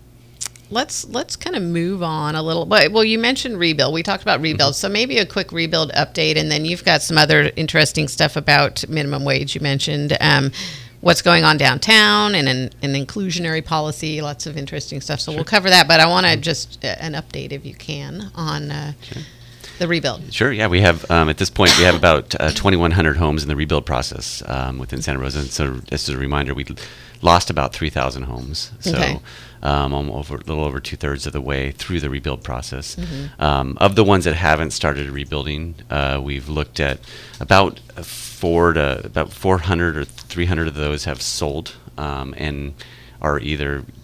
let's let's kind of move on a little. But well, you mentioned rebuild. We talked about rebuild, so maybe a quick rebuild update, and then you've got some other interesting stuff about minimum wage. You mentioned. Um, What's going on downtown and an, an inclusionary policy, lots of interesting stuff. So we'll cover that, but I want to just uh, an update, if you can, on uh, the rebuild. Sure. Yeah, we have um, at this point we have about uh, twenty-one hundred homes in the rebuild process um, within Santa Rosa. And so, just as a reminder, we lost about three thousand homes. So, Okay. um, um, over, a little over two thirds of the way through the rebuild process. Mhm. Um, of the ones that haven't started rebuilding, uh, we've looked at about four to about four hundred or three hundred of those have sold um, and are either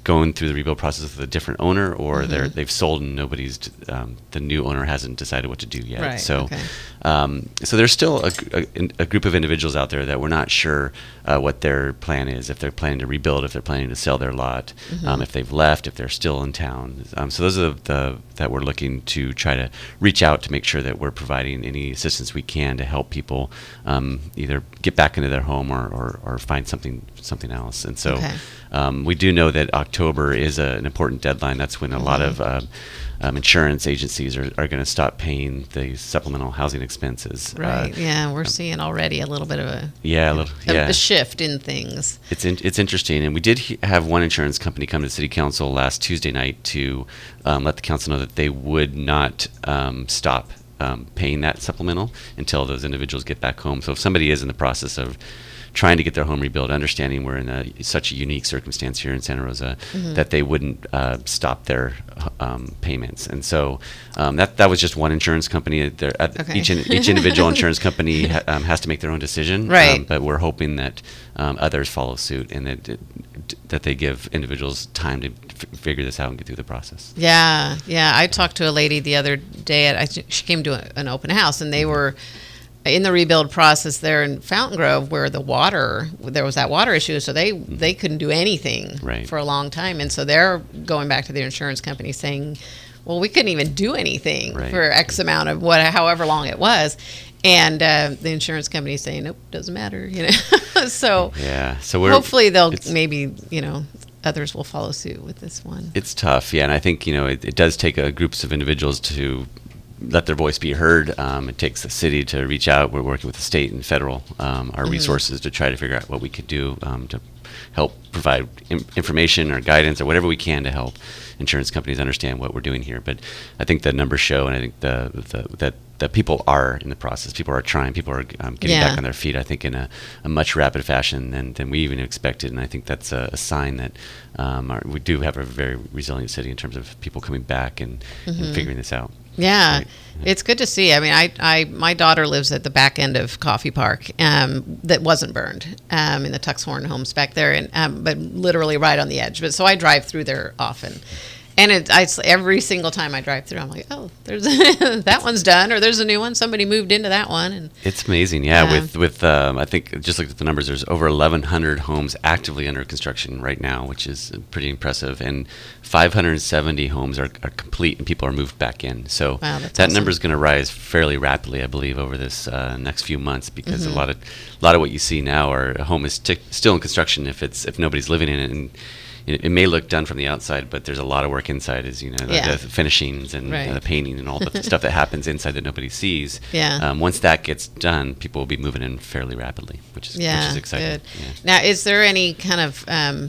going through the rebuild process with a different owner, or Mhm. they're they've sold and nobody's um, the new owner hasn't decided what to do yet. Right, So, okay. um, so there's still a, a, a group of individuals out there that we're not sure uh, what their plan is. If they're planning to rebuild, if they're planning to sell their lot, Mhm. um, if they've left, if they're still in town. Um, so those are the, the that we're looking to try to reach out to make sure that we're providing any assistance we can to help people um, either get back into their home or, or, or find something something else. And so Okay. um, we do know that October is a, an important deadline. That's when a lot Mhm. of um, um, insurance agencies are, are going to stop paying the supplemental housing expenses. Right. Uh, yeah, we're seeing already a little bit of a yeah, a little, a, yeah. a shift in things. It's in, it's interesting, and we did he- have one insurance company come to City Council last Tuesday night to um, let the council know that they would not um, stop um, paying that supplemental until those individuals get back home. So if somebody is in the process of trying to get their home rebuilt, understanding we're in a, such a unique circumstance here in Santa Rosa, Mhm. that they wouldn't uh, stop their um, payments. And so um, that that was just one insurance company. There, at Okay. each in, each individual insurance company ha, um, has to make their own decision. Right. Um, but we're hoping that um, others follow suit, and that that they give individuals time to f- figure this out and get through the process. Yeah, yeah. I talked to a lady the other day. At, I, think she came to a, an open house, and they were in the rebuild process there in Fountain Grove, where the water there was that water issue, so they they couldn't do anything Right. for a long time, and so they're going back to their insurance company saying, "Well, we couldn't even do anything Right. for X amount of what, however long it was." And uh, the insurance company is saying, "Nope, doesn't matter," you know. So Yeah. So we're hopefully they'll it's- maybe you know others will follow suit with this one. It's tough, yeah, and I think you know it, it does take uh, groups of individuals to let their voice be heard. Um, it takes the city to reach out. We're working with the state and federal, um, our Mhm. resources to try to figure out what we could do um, to help provide im- information or guidance or whatever we can to help insurance companies understand what we're doing here. But I think the numbers show, and I think the, the that that people are in the process. People are trying. People are um, getting Yeah. back on their feet. I think in a, a much rapid fashion than, than we even expected. And I think that's a, a sign that um, our, we do have a very resilient city in terms of people coming back and, Mhm. and figuring this out. Yeah, Right. it's good to see. I mean, I, I, my daughter lives at the back end of Coffee Park um, that wasn't burned um, in the Tuxhorn homes back there, and um, but literally right on the edge. But so I drive through there often, and it, I, every single time I drive through, I'm like, oh, there's that one's done, or there's a new one. Somebody moved into that one, and It's amazing, yeah. Yeah. With with um, I think just looked at the numbers. There's over eleven hundred homes actively under construction right now, which is pretty impressive, and five hundred seventy homes are, are complete, and people are moved back in. So Wow, that's that awesome. number is going to rise fairly rapidly, I believe, over this uh, next few months, because Mhm. a lot of a lot of what you see now are a home is t- still in construction if it's if nobody's living in it. And it, it may look done from the outside, but there's a lot of work inside, as you know, the, Yeah. the finishings and Right. uh, the painting and all the stuff that happens inside that nobody sees. Yeah. Um, once that gets done, people will be moving in fairly rapidly, which is yeah, which is exciting. good. Yeah. Now, is there any kind of um,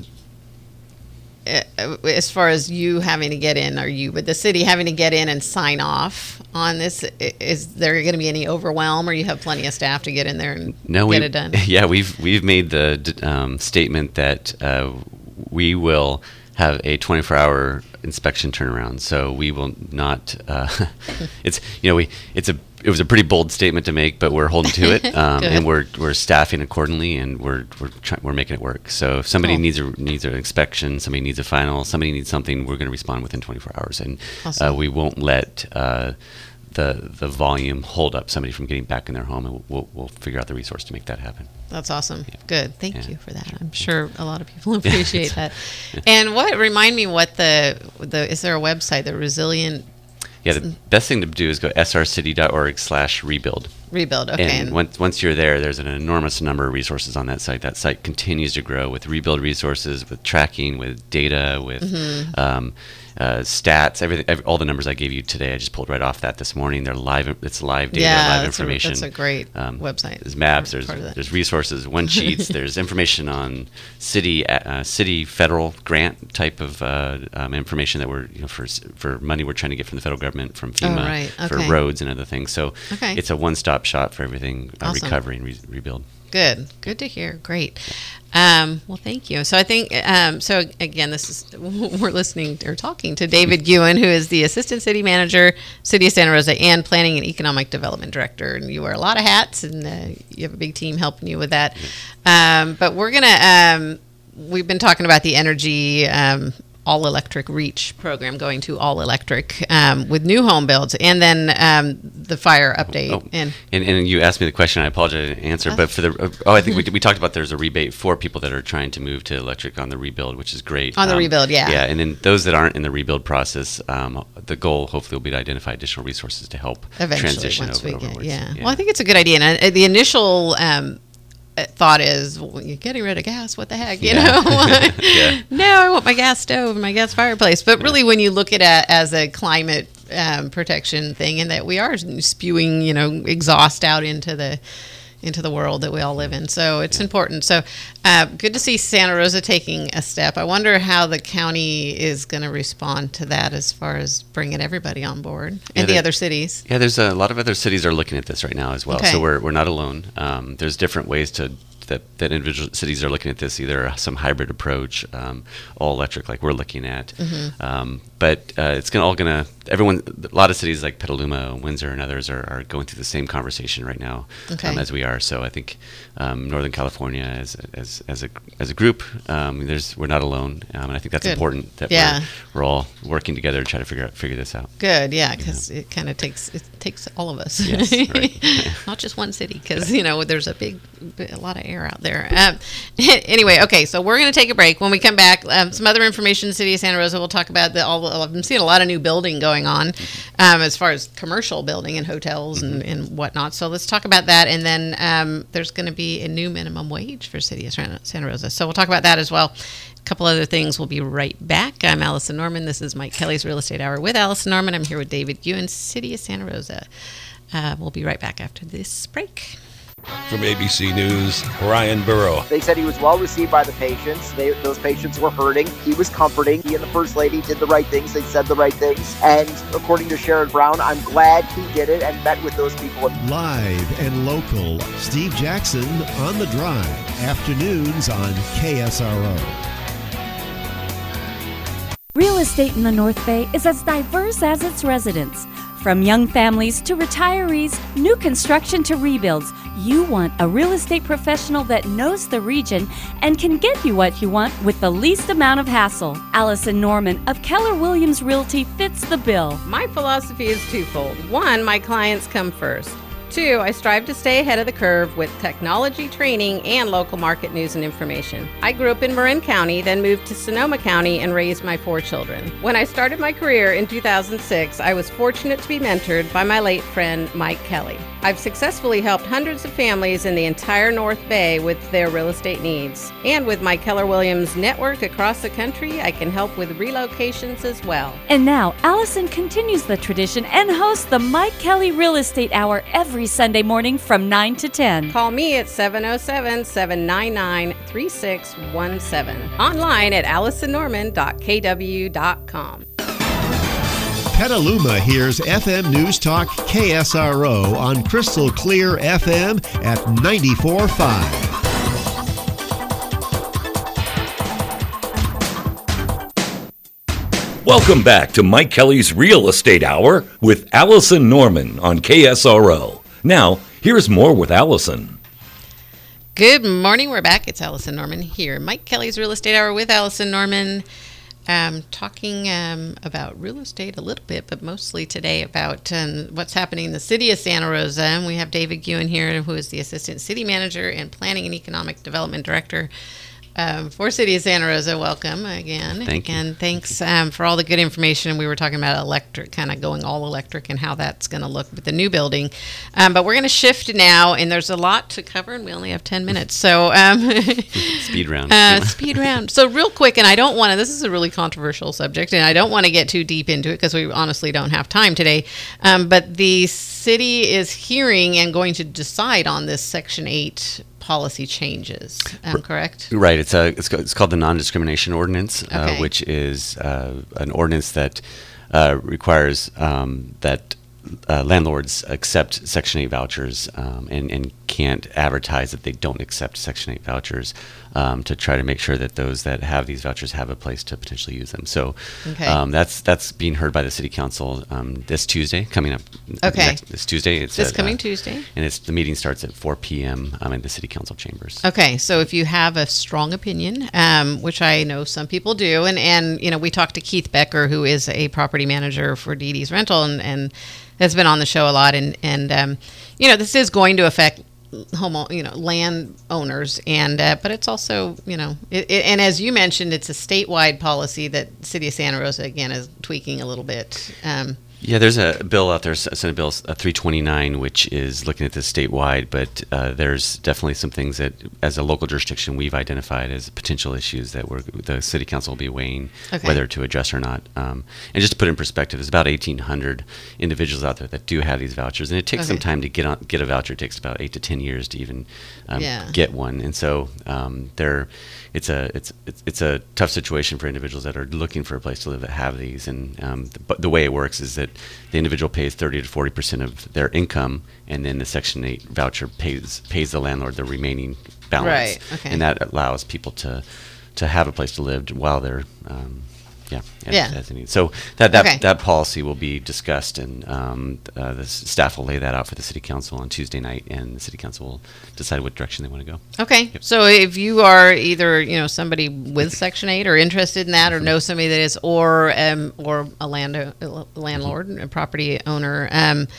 uh, as far as you having to get in, or you, but the city having to get in and sign off on this? i- Is there going to be any overwhelm, or you have plenty of staff to get in there and No, get we, it done? Yeah, we've we've made the d- um, statement that uh, we will have a twenty-four hour inspection turnaround. So we will not. Uh, it's you know we it's a it was a pretty bold statement to make, but we're holding to it, um, Good. and we're we're staffing accordingly, and we're we're try, we're making it work. So if somebody Cool. needs a needs an inspection, somebody needs a final, somebody needs something, we're going to respond within twenty-four hours, and Awesome. uh, we won't let. Uh, the the volume hold up somebody from getting back in their home, and we'll we'll figure out the resource to make that happen. That's awesome. Good. Thank Yeah. you for that. I'm sure a lot of people appreciate that. And what remind me what the the is there a website, the Resilient Yeah, the best thing to do is go s r city dot org slash rebuild. Rebuild? Okay. And once once you're there, there's an enormous number of resources on that site. That site continues to grow with rebuild resources, with tracking, with data, with Mhm. um, uh, stats, everything. Every, all the numbers I gave you today, I just pulled right off that this morning. They're live. It's live data, Yeah, live that's a- information. that's a great website There's maps. for There's part of that. there's resources, one sheets. There's information on city, uh, city, federal grant type of uh, um, information that we're you know for s- for money we're trying to get from the federal government, from FEMA, right. for Okay. roads and other things. So Okay. it's a one-stop shop for everything uh, Awesome. recovery and re- rebuild. Good. Good to hear. Great. Um, well, thank you. So I think, um, so again, this is, we're listening or talking to David Ewan, who is the Assistant City Manager, City of Santa Rosa, and Planning and Economic Development Director. And you wear a lot of hats, and uh, you have a big team helping you with that. Um, but we're going to, um, we've been talking about the energy um, all electric REACH program going to all electric um, with new home builds, and then um, the fire update. Oh, and, and and you asked me the question. I apologize I didn't answer, but for the oh, I think we we talked about there's a rebate for people that are trying to move to electric on the rebuild, which is great. On the um, rebuild, yeah, yeah, and then those that aren't in the rebuild process, um, the goal hopefully will be to identify additional resources to help eventually transition once over. we get, over yeah. yeah. Well, I think it's a good idea, and uh, the initial. Um, thought is, well, you're getting rid of gas, what the heck, you yeah. know? yeah. No, I want my gas stove and my gas fireplace. But really, when you look at it as a climate um, protection thing, and that we are spewing, you know, exhaust out into the into the world that we all live in. So it's yeah. important. So uh, good to see Santa Rosa taking a step. I wonder how the county is going to respond to that as far as bringing everybody on board and yeah, the other cities. Yeah, there's a lot of other cities are looking at this right now as well. Okay. So we're we're not alone. Um, there's different ways to that, that individual cities are looking at this, either some hybrid approach, um, all electric like we're looking at. Mm-hmm. Um, but uh, it's gonna all going to, everyone, a lot of cities like Petaluma, Windsor, and others are, are going through the same conversation right now okay. um, as we are. So I think um, Northern California as as as a as a group, um, there's we're not alone, um, and I think that's Good. important that yeah. we're, we're all working together to try to figure out figure this out. Good, yeah, because yeah. it kind of takes it takes all of us, yes, right. not just one city, because you know there's a big a lot of air out there. Um, anyway, okay, so we're going to take a break. When we come back, um, some other information. The city of Santa Rosa. We'll talk about the. All, I've been seeing a lot of new building going on, um, as far as commercial building and hotels and, and whatnot. So let's talk about that, and then um, there's going to be a new minimum wage for city of Santa Rosa. So we'll talk about that as well. A couple other things. We'll be right back. I'm Allison Norman. This is Mike Kelly's Real Estate Hour with Allison Norman. I'm here with David Ewan, City of Santa Rosa. Uh, we'll be right back after this break. From A B C News, Ryan Burrow. They said he was well received by the patients. They, those patients were hurting. He was comforting. He and the First Lady did the right things. They said the right things. And according to Sherrod Brown, I'm glad he did it and met with those people. Live and local, Steve Jackson on the Drive. Afternoons on K S R O. Real estate in the North Bay is as diverse as its residents. From young families to retirees, new construction to rebuilds, you want a real estate professional that knows the region and can get you what you want with the least amount of hassle. Allison Norman of Keller Williams Realty fits the bill. My philosophy is twofold. One, my clients come first. Two, I strive to stay ahead of the curve with technology training and local market news and information. I grew up in Marin County, then moved to Sonoma County and raised my four children. When I started my career in two thousand six, I was fortunate to be mentored by my late friend Mike Kelly. I've successfully helped hundreds of families in the entire North Bay with their real estate needs. And with my Keller Williams network across the country, I can help with relocations as well. And now, Allison continues the tradition and hosts the Mike Kelly Real Estate Hour every Sunday morning from nine to ten. Call me at seven oh seven, seven nine nine, three six one seven. Online at allison norman dot k w dot com. Petaluma hears F M News Talk K S R O on Crystal Clear F M at ninety-four point five. Welcome back to Mike Kelly's Real Estate Hour with Allison Norman on K S R O. Now, here's more with Allison. Good morning. We're back. It's Allison Norman here. Mike Kelly's Real Estate Hour with Allison Norman. Um, talking um, about real estate a little bit, but mostly today about um, what's happening in the city of Santa Rosa. And we have David Ewan here, who is the Assistant City Manager and Planning and Economic Development Director um, for City of Santa Rosa. Welcome again. Thank you. And thanks um, for all the good information. We were talking about electric, kind of going all electric and how that's going to look with the new building. Um, but we're going to shift now, and there's a lot to cover, and we only have ten minutes. So um, speed round. Uh, speed round. So real quick, and I don't want to, this is a really controversial subject, and I don't want to get too deep into it because we honestly don't have time today. Um, but the city is hearing and going to decide on this Section eight policy changes, um, correct? Right. It's a it's, it's called the Non-Discrimination Ordinance, Okay. uh, which is uh, an ordinance that uh, requires um, that uh, landlords accept Section eight vouchers um, and, and can't advertise that they don't accept Section eight vouchers, um, to try to make sure that those that have these vouchers have a place to potentially use them. So Okay. um, that's that's being heard by the City Council um, this Tuesday, coming up. Okay. Next, this Tuesday. It's This at, coming uh, Tuesday? And it's the meeting starts at four p.m. Um, in the City Council chambers. Okay, so if you have a strong opinion, um, which I know some people do, and, and you know, we talked to Keith Becker, who is a property manager for Dee Dee's Rental, and, and has been on the show a lot, and, and um, you know, this is going to affect home, you know, land owners, and uh, but it's also, you know, it, it, and as you mentioned, it's a statewide policy that City of Santa Rosa, again, is tweaking a little bit. Um, Yeah, there's a bill out there, Senate Bill uh, three twenty-nine, which is looking at this statewide, but uh, there's definitely some things that, as a local jurisdiction, we've identified as potential issues that we're, the City Council will be weighing Okay. whether to address or not. Um, and just to put it in perspective, there's about eighteen hundred individuals out there that do have these vouchers, and it takes some Okay. time to get on, get a voucher. It takes about eight to ten years to even um, Yeah. get one, and so um, they're it's a it's, it's it's a tough situation for individuals that are looking for a place to live that have these. And um, the, but the way it works is that the individual pays thirty to forty percent of their income, and then the Section eight voucher pays pays the landlord the remaining balance. Right, okay. And that allows people to to have a place to live while they're um, yeah, as, Yeah. as they need. So that that, Okay. that policy will be discussed, and um, uh, the s- staff will lay that out for the City Council on Tuesday night, and the City Council will decide what direction they want to go. Okay, so if you are either, you know, somebody with Section eight or interested in that, or know somebody that is, or um, or a land a landlord, a property owner, um,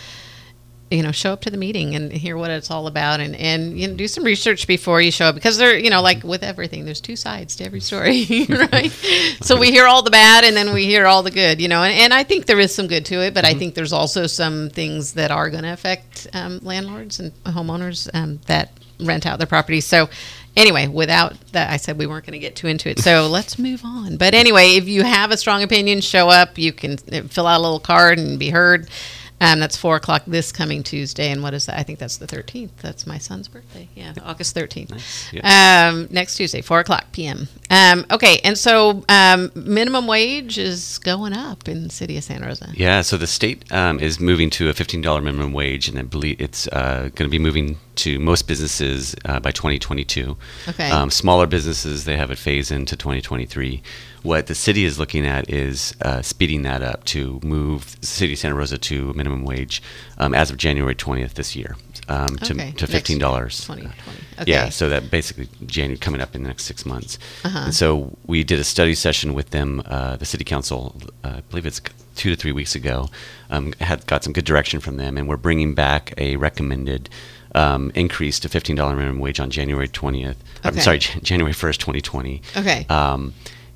you know, show up to the meeting and hear what it's all about, and and you know, do some research before you show up, because there, you know, like with everything, there's two sides to every story, right? So we hear all the bad, and then we hear all the good, you know, and, and I think there is some good to it, but I think there's also some things that are going to affect um, landlords and homeowners um, that rent out their properties. So anyway, without that, I said we weren't going to get too into it. So let's move on. But anyway, if you have a strong opinion, show up. You can uh, fill out a little card and be heard. Um, that's four o'clock this coming Tuesday. And what is that? I think that's the thirteenth. That's my son's birthday. Yeah, August thirteenth. Nice. Yeah. Um, next Tuesday, four o'clock p.m. Um, okay, and so um, minimum wage is going up in the city of Santa Rosa. Yeah, so the state um, is moving to a fifteen dollars minimum wage, and I believe it's uh, going to be moving to most businesses uh, by twenty twenty-two. Okay. Um, smaller businesses, they have it phase into twenty twenty-three. What the city is looking at is uh, speeding that up to move the city of Santa Rosa to minimum wage um, as of January twentieth this year, um, to, Okay, to fifteen dollars. twenty twenty. Okay. Yeah, so that basically January coming up in the next six months. Uh-huh. And so we did a study session with them, uh, the city council, uh, I believe it's two to three weeks ago, um, had got some good direction from them, and we're bringing back a recommended um, increase to fifteen dollars minimum wage on January twentieth. I'm Okay. sorry, Jan- January first, twenty twenty. Okay. Um,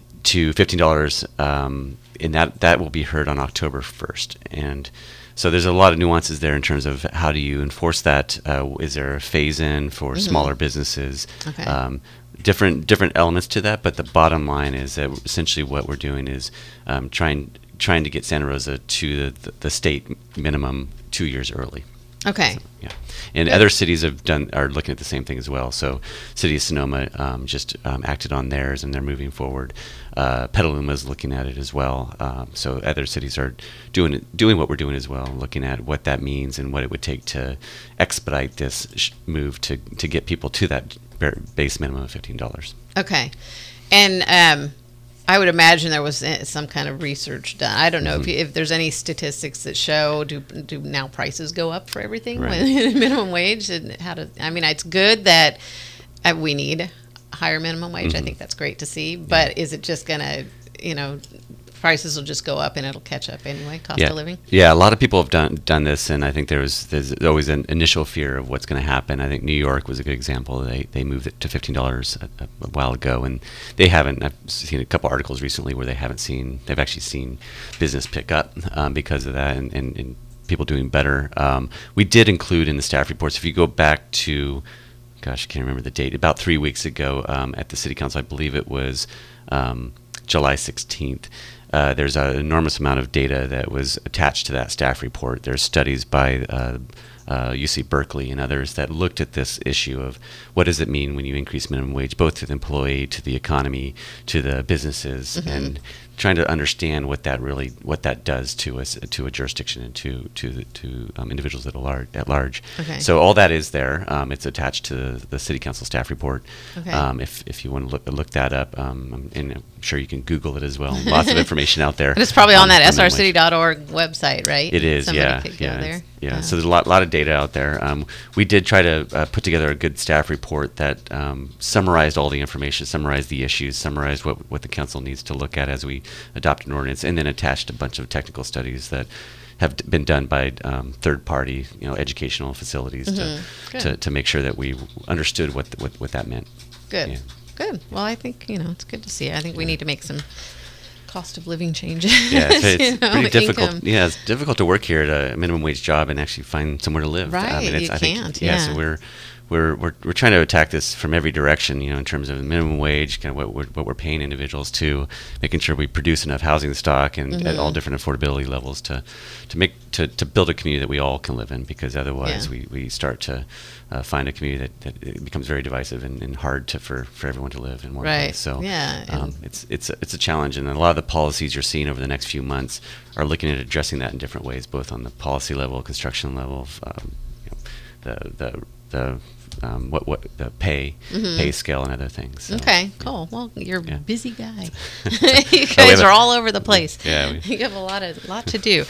to fifteen dollars, um, and that, that will be heard on October first. And so there's a lot of nuances there in terms of how do you enforce that? Uh, is there a phase-in for Mhm. smaller businesses? Okay. Um, different different elements to that, but the bottom line is that essentially what we're doing is um, trying trying to get Santa Rosa to the, the state minimum two years early. Okay. Yeah, and Good. other cities have done are looking at the same thing as well. So, City of Sonoma um, just um, acted on theirs, and they're moving forward. Uh, Petaluma is looking at it as well. Um, so, other cities are doing it, doing what we're doing as well, looking at what that means and what it would take to expedite this sh- move to to get people to that bare- base minimum of fifteen dollars. Okay. And um, I would imagine there was uh, some kind of research done. I don't know if, you, if there's any statistics that show do do now prices go up for everything Right. when minimum wage, and how to. I mean, it's good that uh, we need higher minimum wage. I Mhm. think that's great to see. But is it just gonna, you know, prices will just go up and it'll catch up anyway? Cost yeah. of living. Yeah, a lot of people have done done this, and I think there was there's always an initial fear of what's going to happen. I think New York was a good example. They they moved it to fifteen dollars a, a while ago, and they haven't. I've seen a couple articles recently where they haven't seen. They've actually seen business pick up um, because of that, and, and, and people doing better. Um, we did include in the staff reports. If you go back to, gosh, I can't remember the date. About three weeks ago um, at the City Council, I believe it was um, July sixteenth. uh, there's an enormous amount of data that was attached to that staff report. There's studies by uh, uh, U C Berkeley and others that looked at this issue of what does it mean when you increase minimum wage, both to the employee, to the economy, to the businesses, mm-hmm. and trying to understand what that really what that does to us, to a jurisdiction, and to to to um, individuals at large. At large. Okay. So all that is there. Um, it's attached to the, the City Council staff report. Okay. Um, if if you want to look look that up, um, and I'm sure you can Google it as well. Lots of information out there. And it's probably on um, that on S R minimum city wage. dot org website, right? It is, Somebody yeah, could go yeah, there. it's- yeah. Uh, So there's a lot, lot of data out there. Um, we did try to uh, put together a good staff report that um, summarized all the information, summarized the issues, summarized what what the council needs to look at as we adopt an ordinance, and then attached a bunch of technical studies that have d- been done by um, third-party, you know, educational facilities Mhm. to, Good. to to make sure that we understood what th- what, what that meant. Good. Yeah. Good. Well, I think, you know, it's good to see. I think we need to make some cost of living changes. Yeah, it's, it's you know, pretty difficult. income. Yeah, it's difficult to work here at a minimum wage job and actually find somewhere to live. Right, it's, you I think, can't, Yeah, yeah. so we're we're we're we're trying to attack this from every direction. You know, in terms of minimum wage, kind of what we're, what we're paying individuals to, making sure we produce enough housing stock and at all Mhm. different affordability levels to to make to, to build a community that we all can live in. Because otherwise, Yeah. we, we start to uh, find a community that, that it becomes very divisive and, and hard to for, for everyone to live in one Right. place. So Yeah, um, and- it's it's a, it's a challenge, and a lot of the policies you're seeing over the next few months are looking at addressing that in different ways, both on the policy level, construction level, um, you know, the the the um, what what the pay Mhm. pay scale and other things. So, Okay, cool. Well, you're Yeah. a busy guy. you Oh, we guys have a- are all over the place. Yeah, we- you have a lot of lot to do.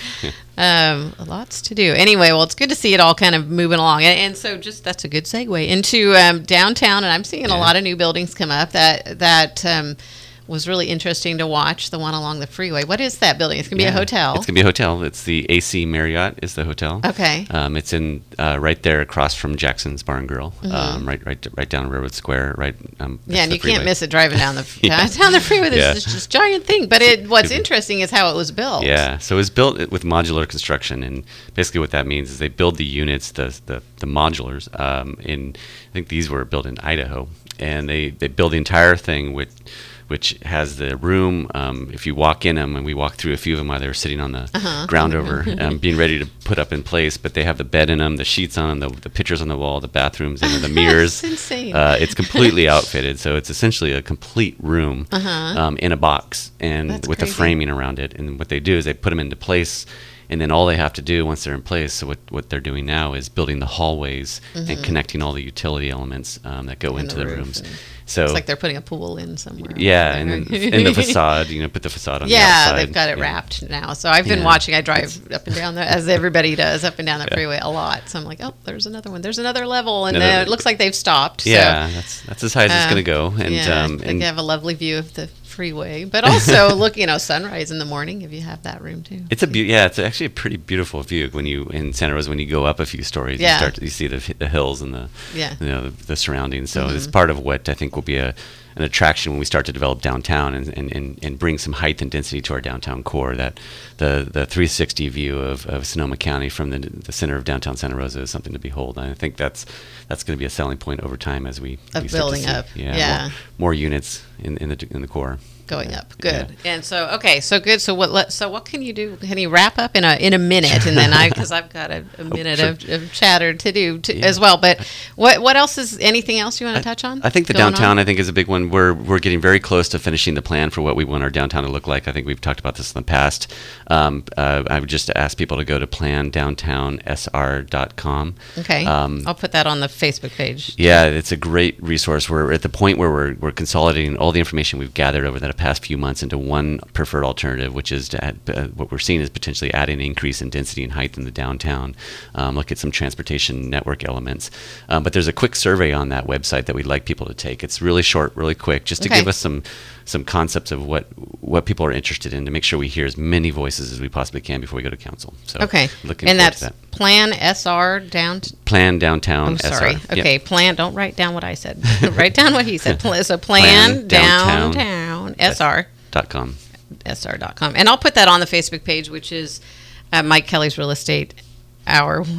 Um, lots to do. Anyway, well, it's good to see it all kind of moving along. And, and so, just that's a good segue into um, downtown. And I'm seeing a Yeah. lot of new buildings come up. That that um, was really interesting to watch. The one along the freeway. What is that building? It's gonna be a Yeah, hotel. It's gonna be a hotel. It's the A C Marriott is the hotel. Okay. Um, it's in uh, right there across from Jackson's Bar and Grill. Mhm. Um, right right right down Railroad Square. Right. Um, next Yeah, to and the you can't freeway. miss it driving down the Yeah. down the freeway. There's Yeah. this just giant thing. But it what's interesting is how it was built. Yeah, so it was built with modular construction, and basically what that means is they build the units, the the, the modulars. Um, in I think these were built in Idaho, and they, they build the entire thing with. Which has the room. Um, if you walk in them, and we walked through a few of them while they were sitting on the Uh-huh. ground over, um, being ready to put up in place. But they have the bed in them, the sheets on them, the, the pictures on the wall, the bathrooms, and the mirrors. That's insane. Uh, it's completely outfitted, so it's essentially a complete room Uh-huh. um, in a box, and That's with crazy. the framing around it. And what they do is they put them into place, and then all they have to do once they're in place, so what, what they're doing now is building the hallways Mhm. and connecting all the utility elements um, that go And into the the, roof rooms. and- So It's like they're putting a pool in somewhere. yeah, and then in the facade, you know, put the facade on the Yeah, outside. they've got it yeah. wrapped now. So I've been Yeah. watching. I drive up and down there, as everybody does, up and down the Yeah. freeway a lot. So I'm like, oh, there's another one. There's another level, and Another- then it looks like they've stopped. Yeah, so, that's that's as high as it's uh, going to go. And yeah, um, I think and they have a lovely view of the freeway, but also look, you know, sunrise in the morning if you have that room too. it's a be- yeah, it's actually a pretty beautiful view when you in Santa Rosa when you go up a few stories. Yeah. You start to, you see the the hills and the Yeah. you know the, the surroundings. So it's Mhm. part of what I think will be a an attraction when we start to develop downtown and, and, and, and bring some height and density to our downtown core. That the the three sixty view of, of Sonoma County from the the center of downtown Santa Rosa is something to behold. And I think that's that's going to be a selling point over time as we, Of we start to building see, up. yeah, Yeah. More, more units in, in the in the core. Going Yeah. up, good. And so, okay, so good. So what? Let, so what can you do? Can you wrap up in a in a minute, and then I, because I've got a, a minute sure. of, of chatter to do to, Yeah. as well. But what what else is anything else you want to touch on? I think the going downtown, on? I think, is a big one. We're we're getting very close to finishing the plan for what we want our downtown to look like. I think we've talked about this in the past. Um, uh, I would just ask people to go to plan downtown s r dot com. Okay, Um, I'll put that on the Facebook page. Yeah, it's a great resource. We're at the point where we're we're consolidating all the information we've gathered over the past few months into one preferred alternative, which is to add, uh, what we're seeing is potentially adding an increase in density and height in the downtown. Um, look at some transportation network elements. Um, but there's a quick survey on that website that we'd like people to take. It's really short, really quick, just to Okay. give us some some concepts of what what people are interested in, to make sure we hear as many voices as we possibly can before we go to council. So Okay, looking and forward that's to that. Plan S R down. T- Plan downtown. I'm sorry. S R. Yep. Okay, plan. Don't write down what I said. Write down what he said. Pl- so plan, Plan downtown, downtown S R. Dot com. S R dot com. And I'll put that on the Facebook page, which is uh, Mike Kelly's Real Estate Hour with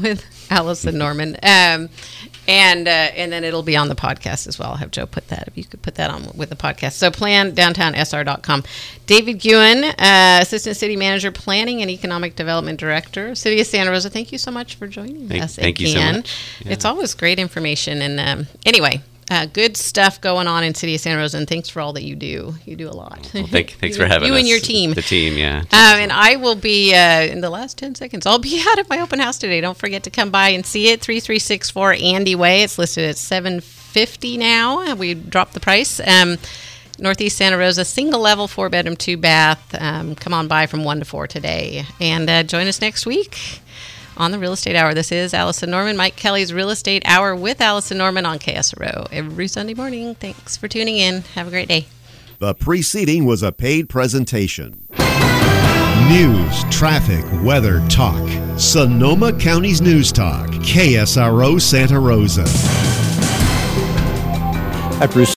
Allison Norman. Um, and uh, and then it'll be on the podcast as well. I'll have Joe put that, if you could put that on with the podcast. So plan downtown S R dot com. David Guin, uh, Assistant City Manager, Planning and Economic Development Director, City of Santa Rosa. Thank you so much for joining thank, us thank again. you so much. Yeah. It's always great information. And um, anyway, Uh, good stuff going on in City of Santa Rosa, and thanks for all that you do. You do a lot. Well, thank, thanks you, for having you us. You and your team. The team, yeah. Um, and I will be, uh, in the last ten seconds, I'll be out at my open house today. Don't forget to come by and see it. thirty-three sixty-four Andy Way. It's listed at seven fifty now. We dropped the price. Um, Northeast Santa Rosa, single level, four bedroom, two bath. Um, come on by from one to four today. And uh, join us next week on the Real Estate Hour. This is Allison Norman, Mike Kelly's Real Estate Hour with Allison Norman on K S R O every Sunday morning. Thanks for tuning in. Have a great day. The preceding was a paid presentation. News, traffic, weather, talk. Sonoma County's News Talk. K S R O Santa Rosa. After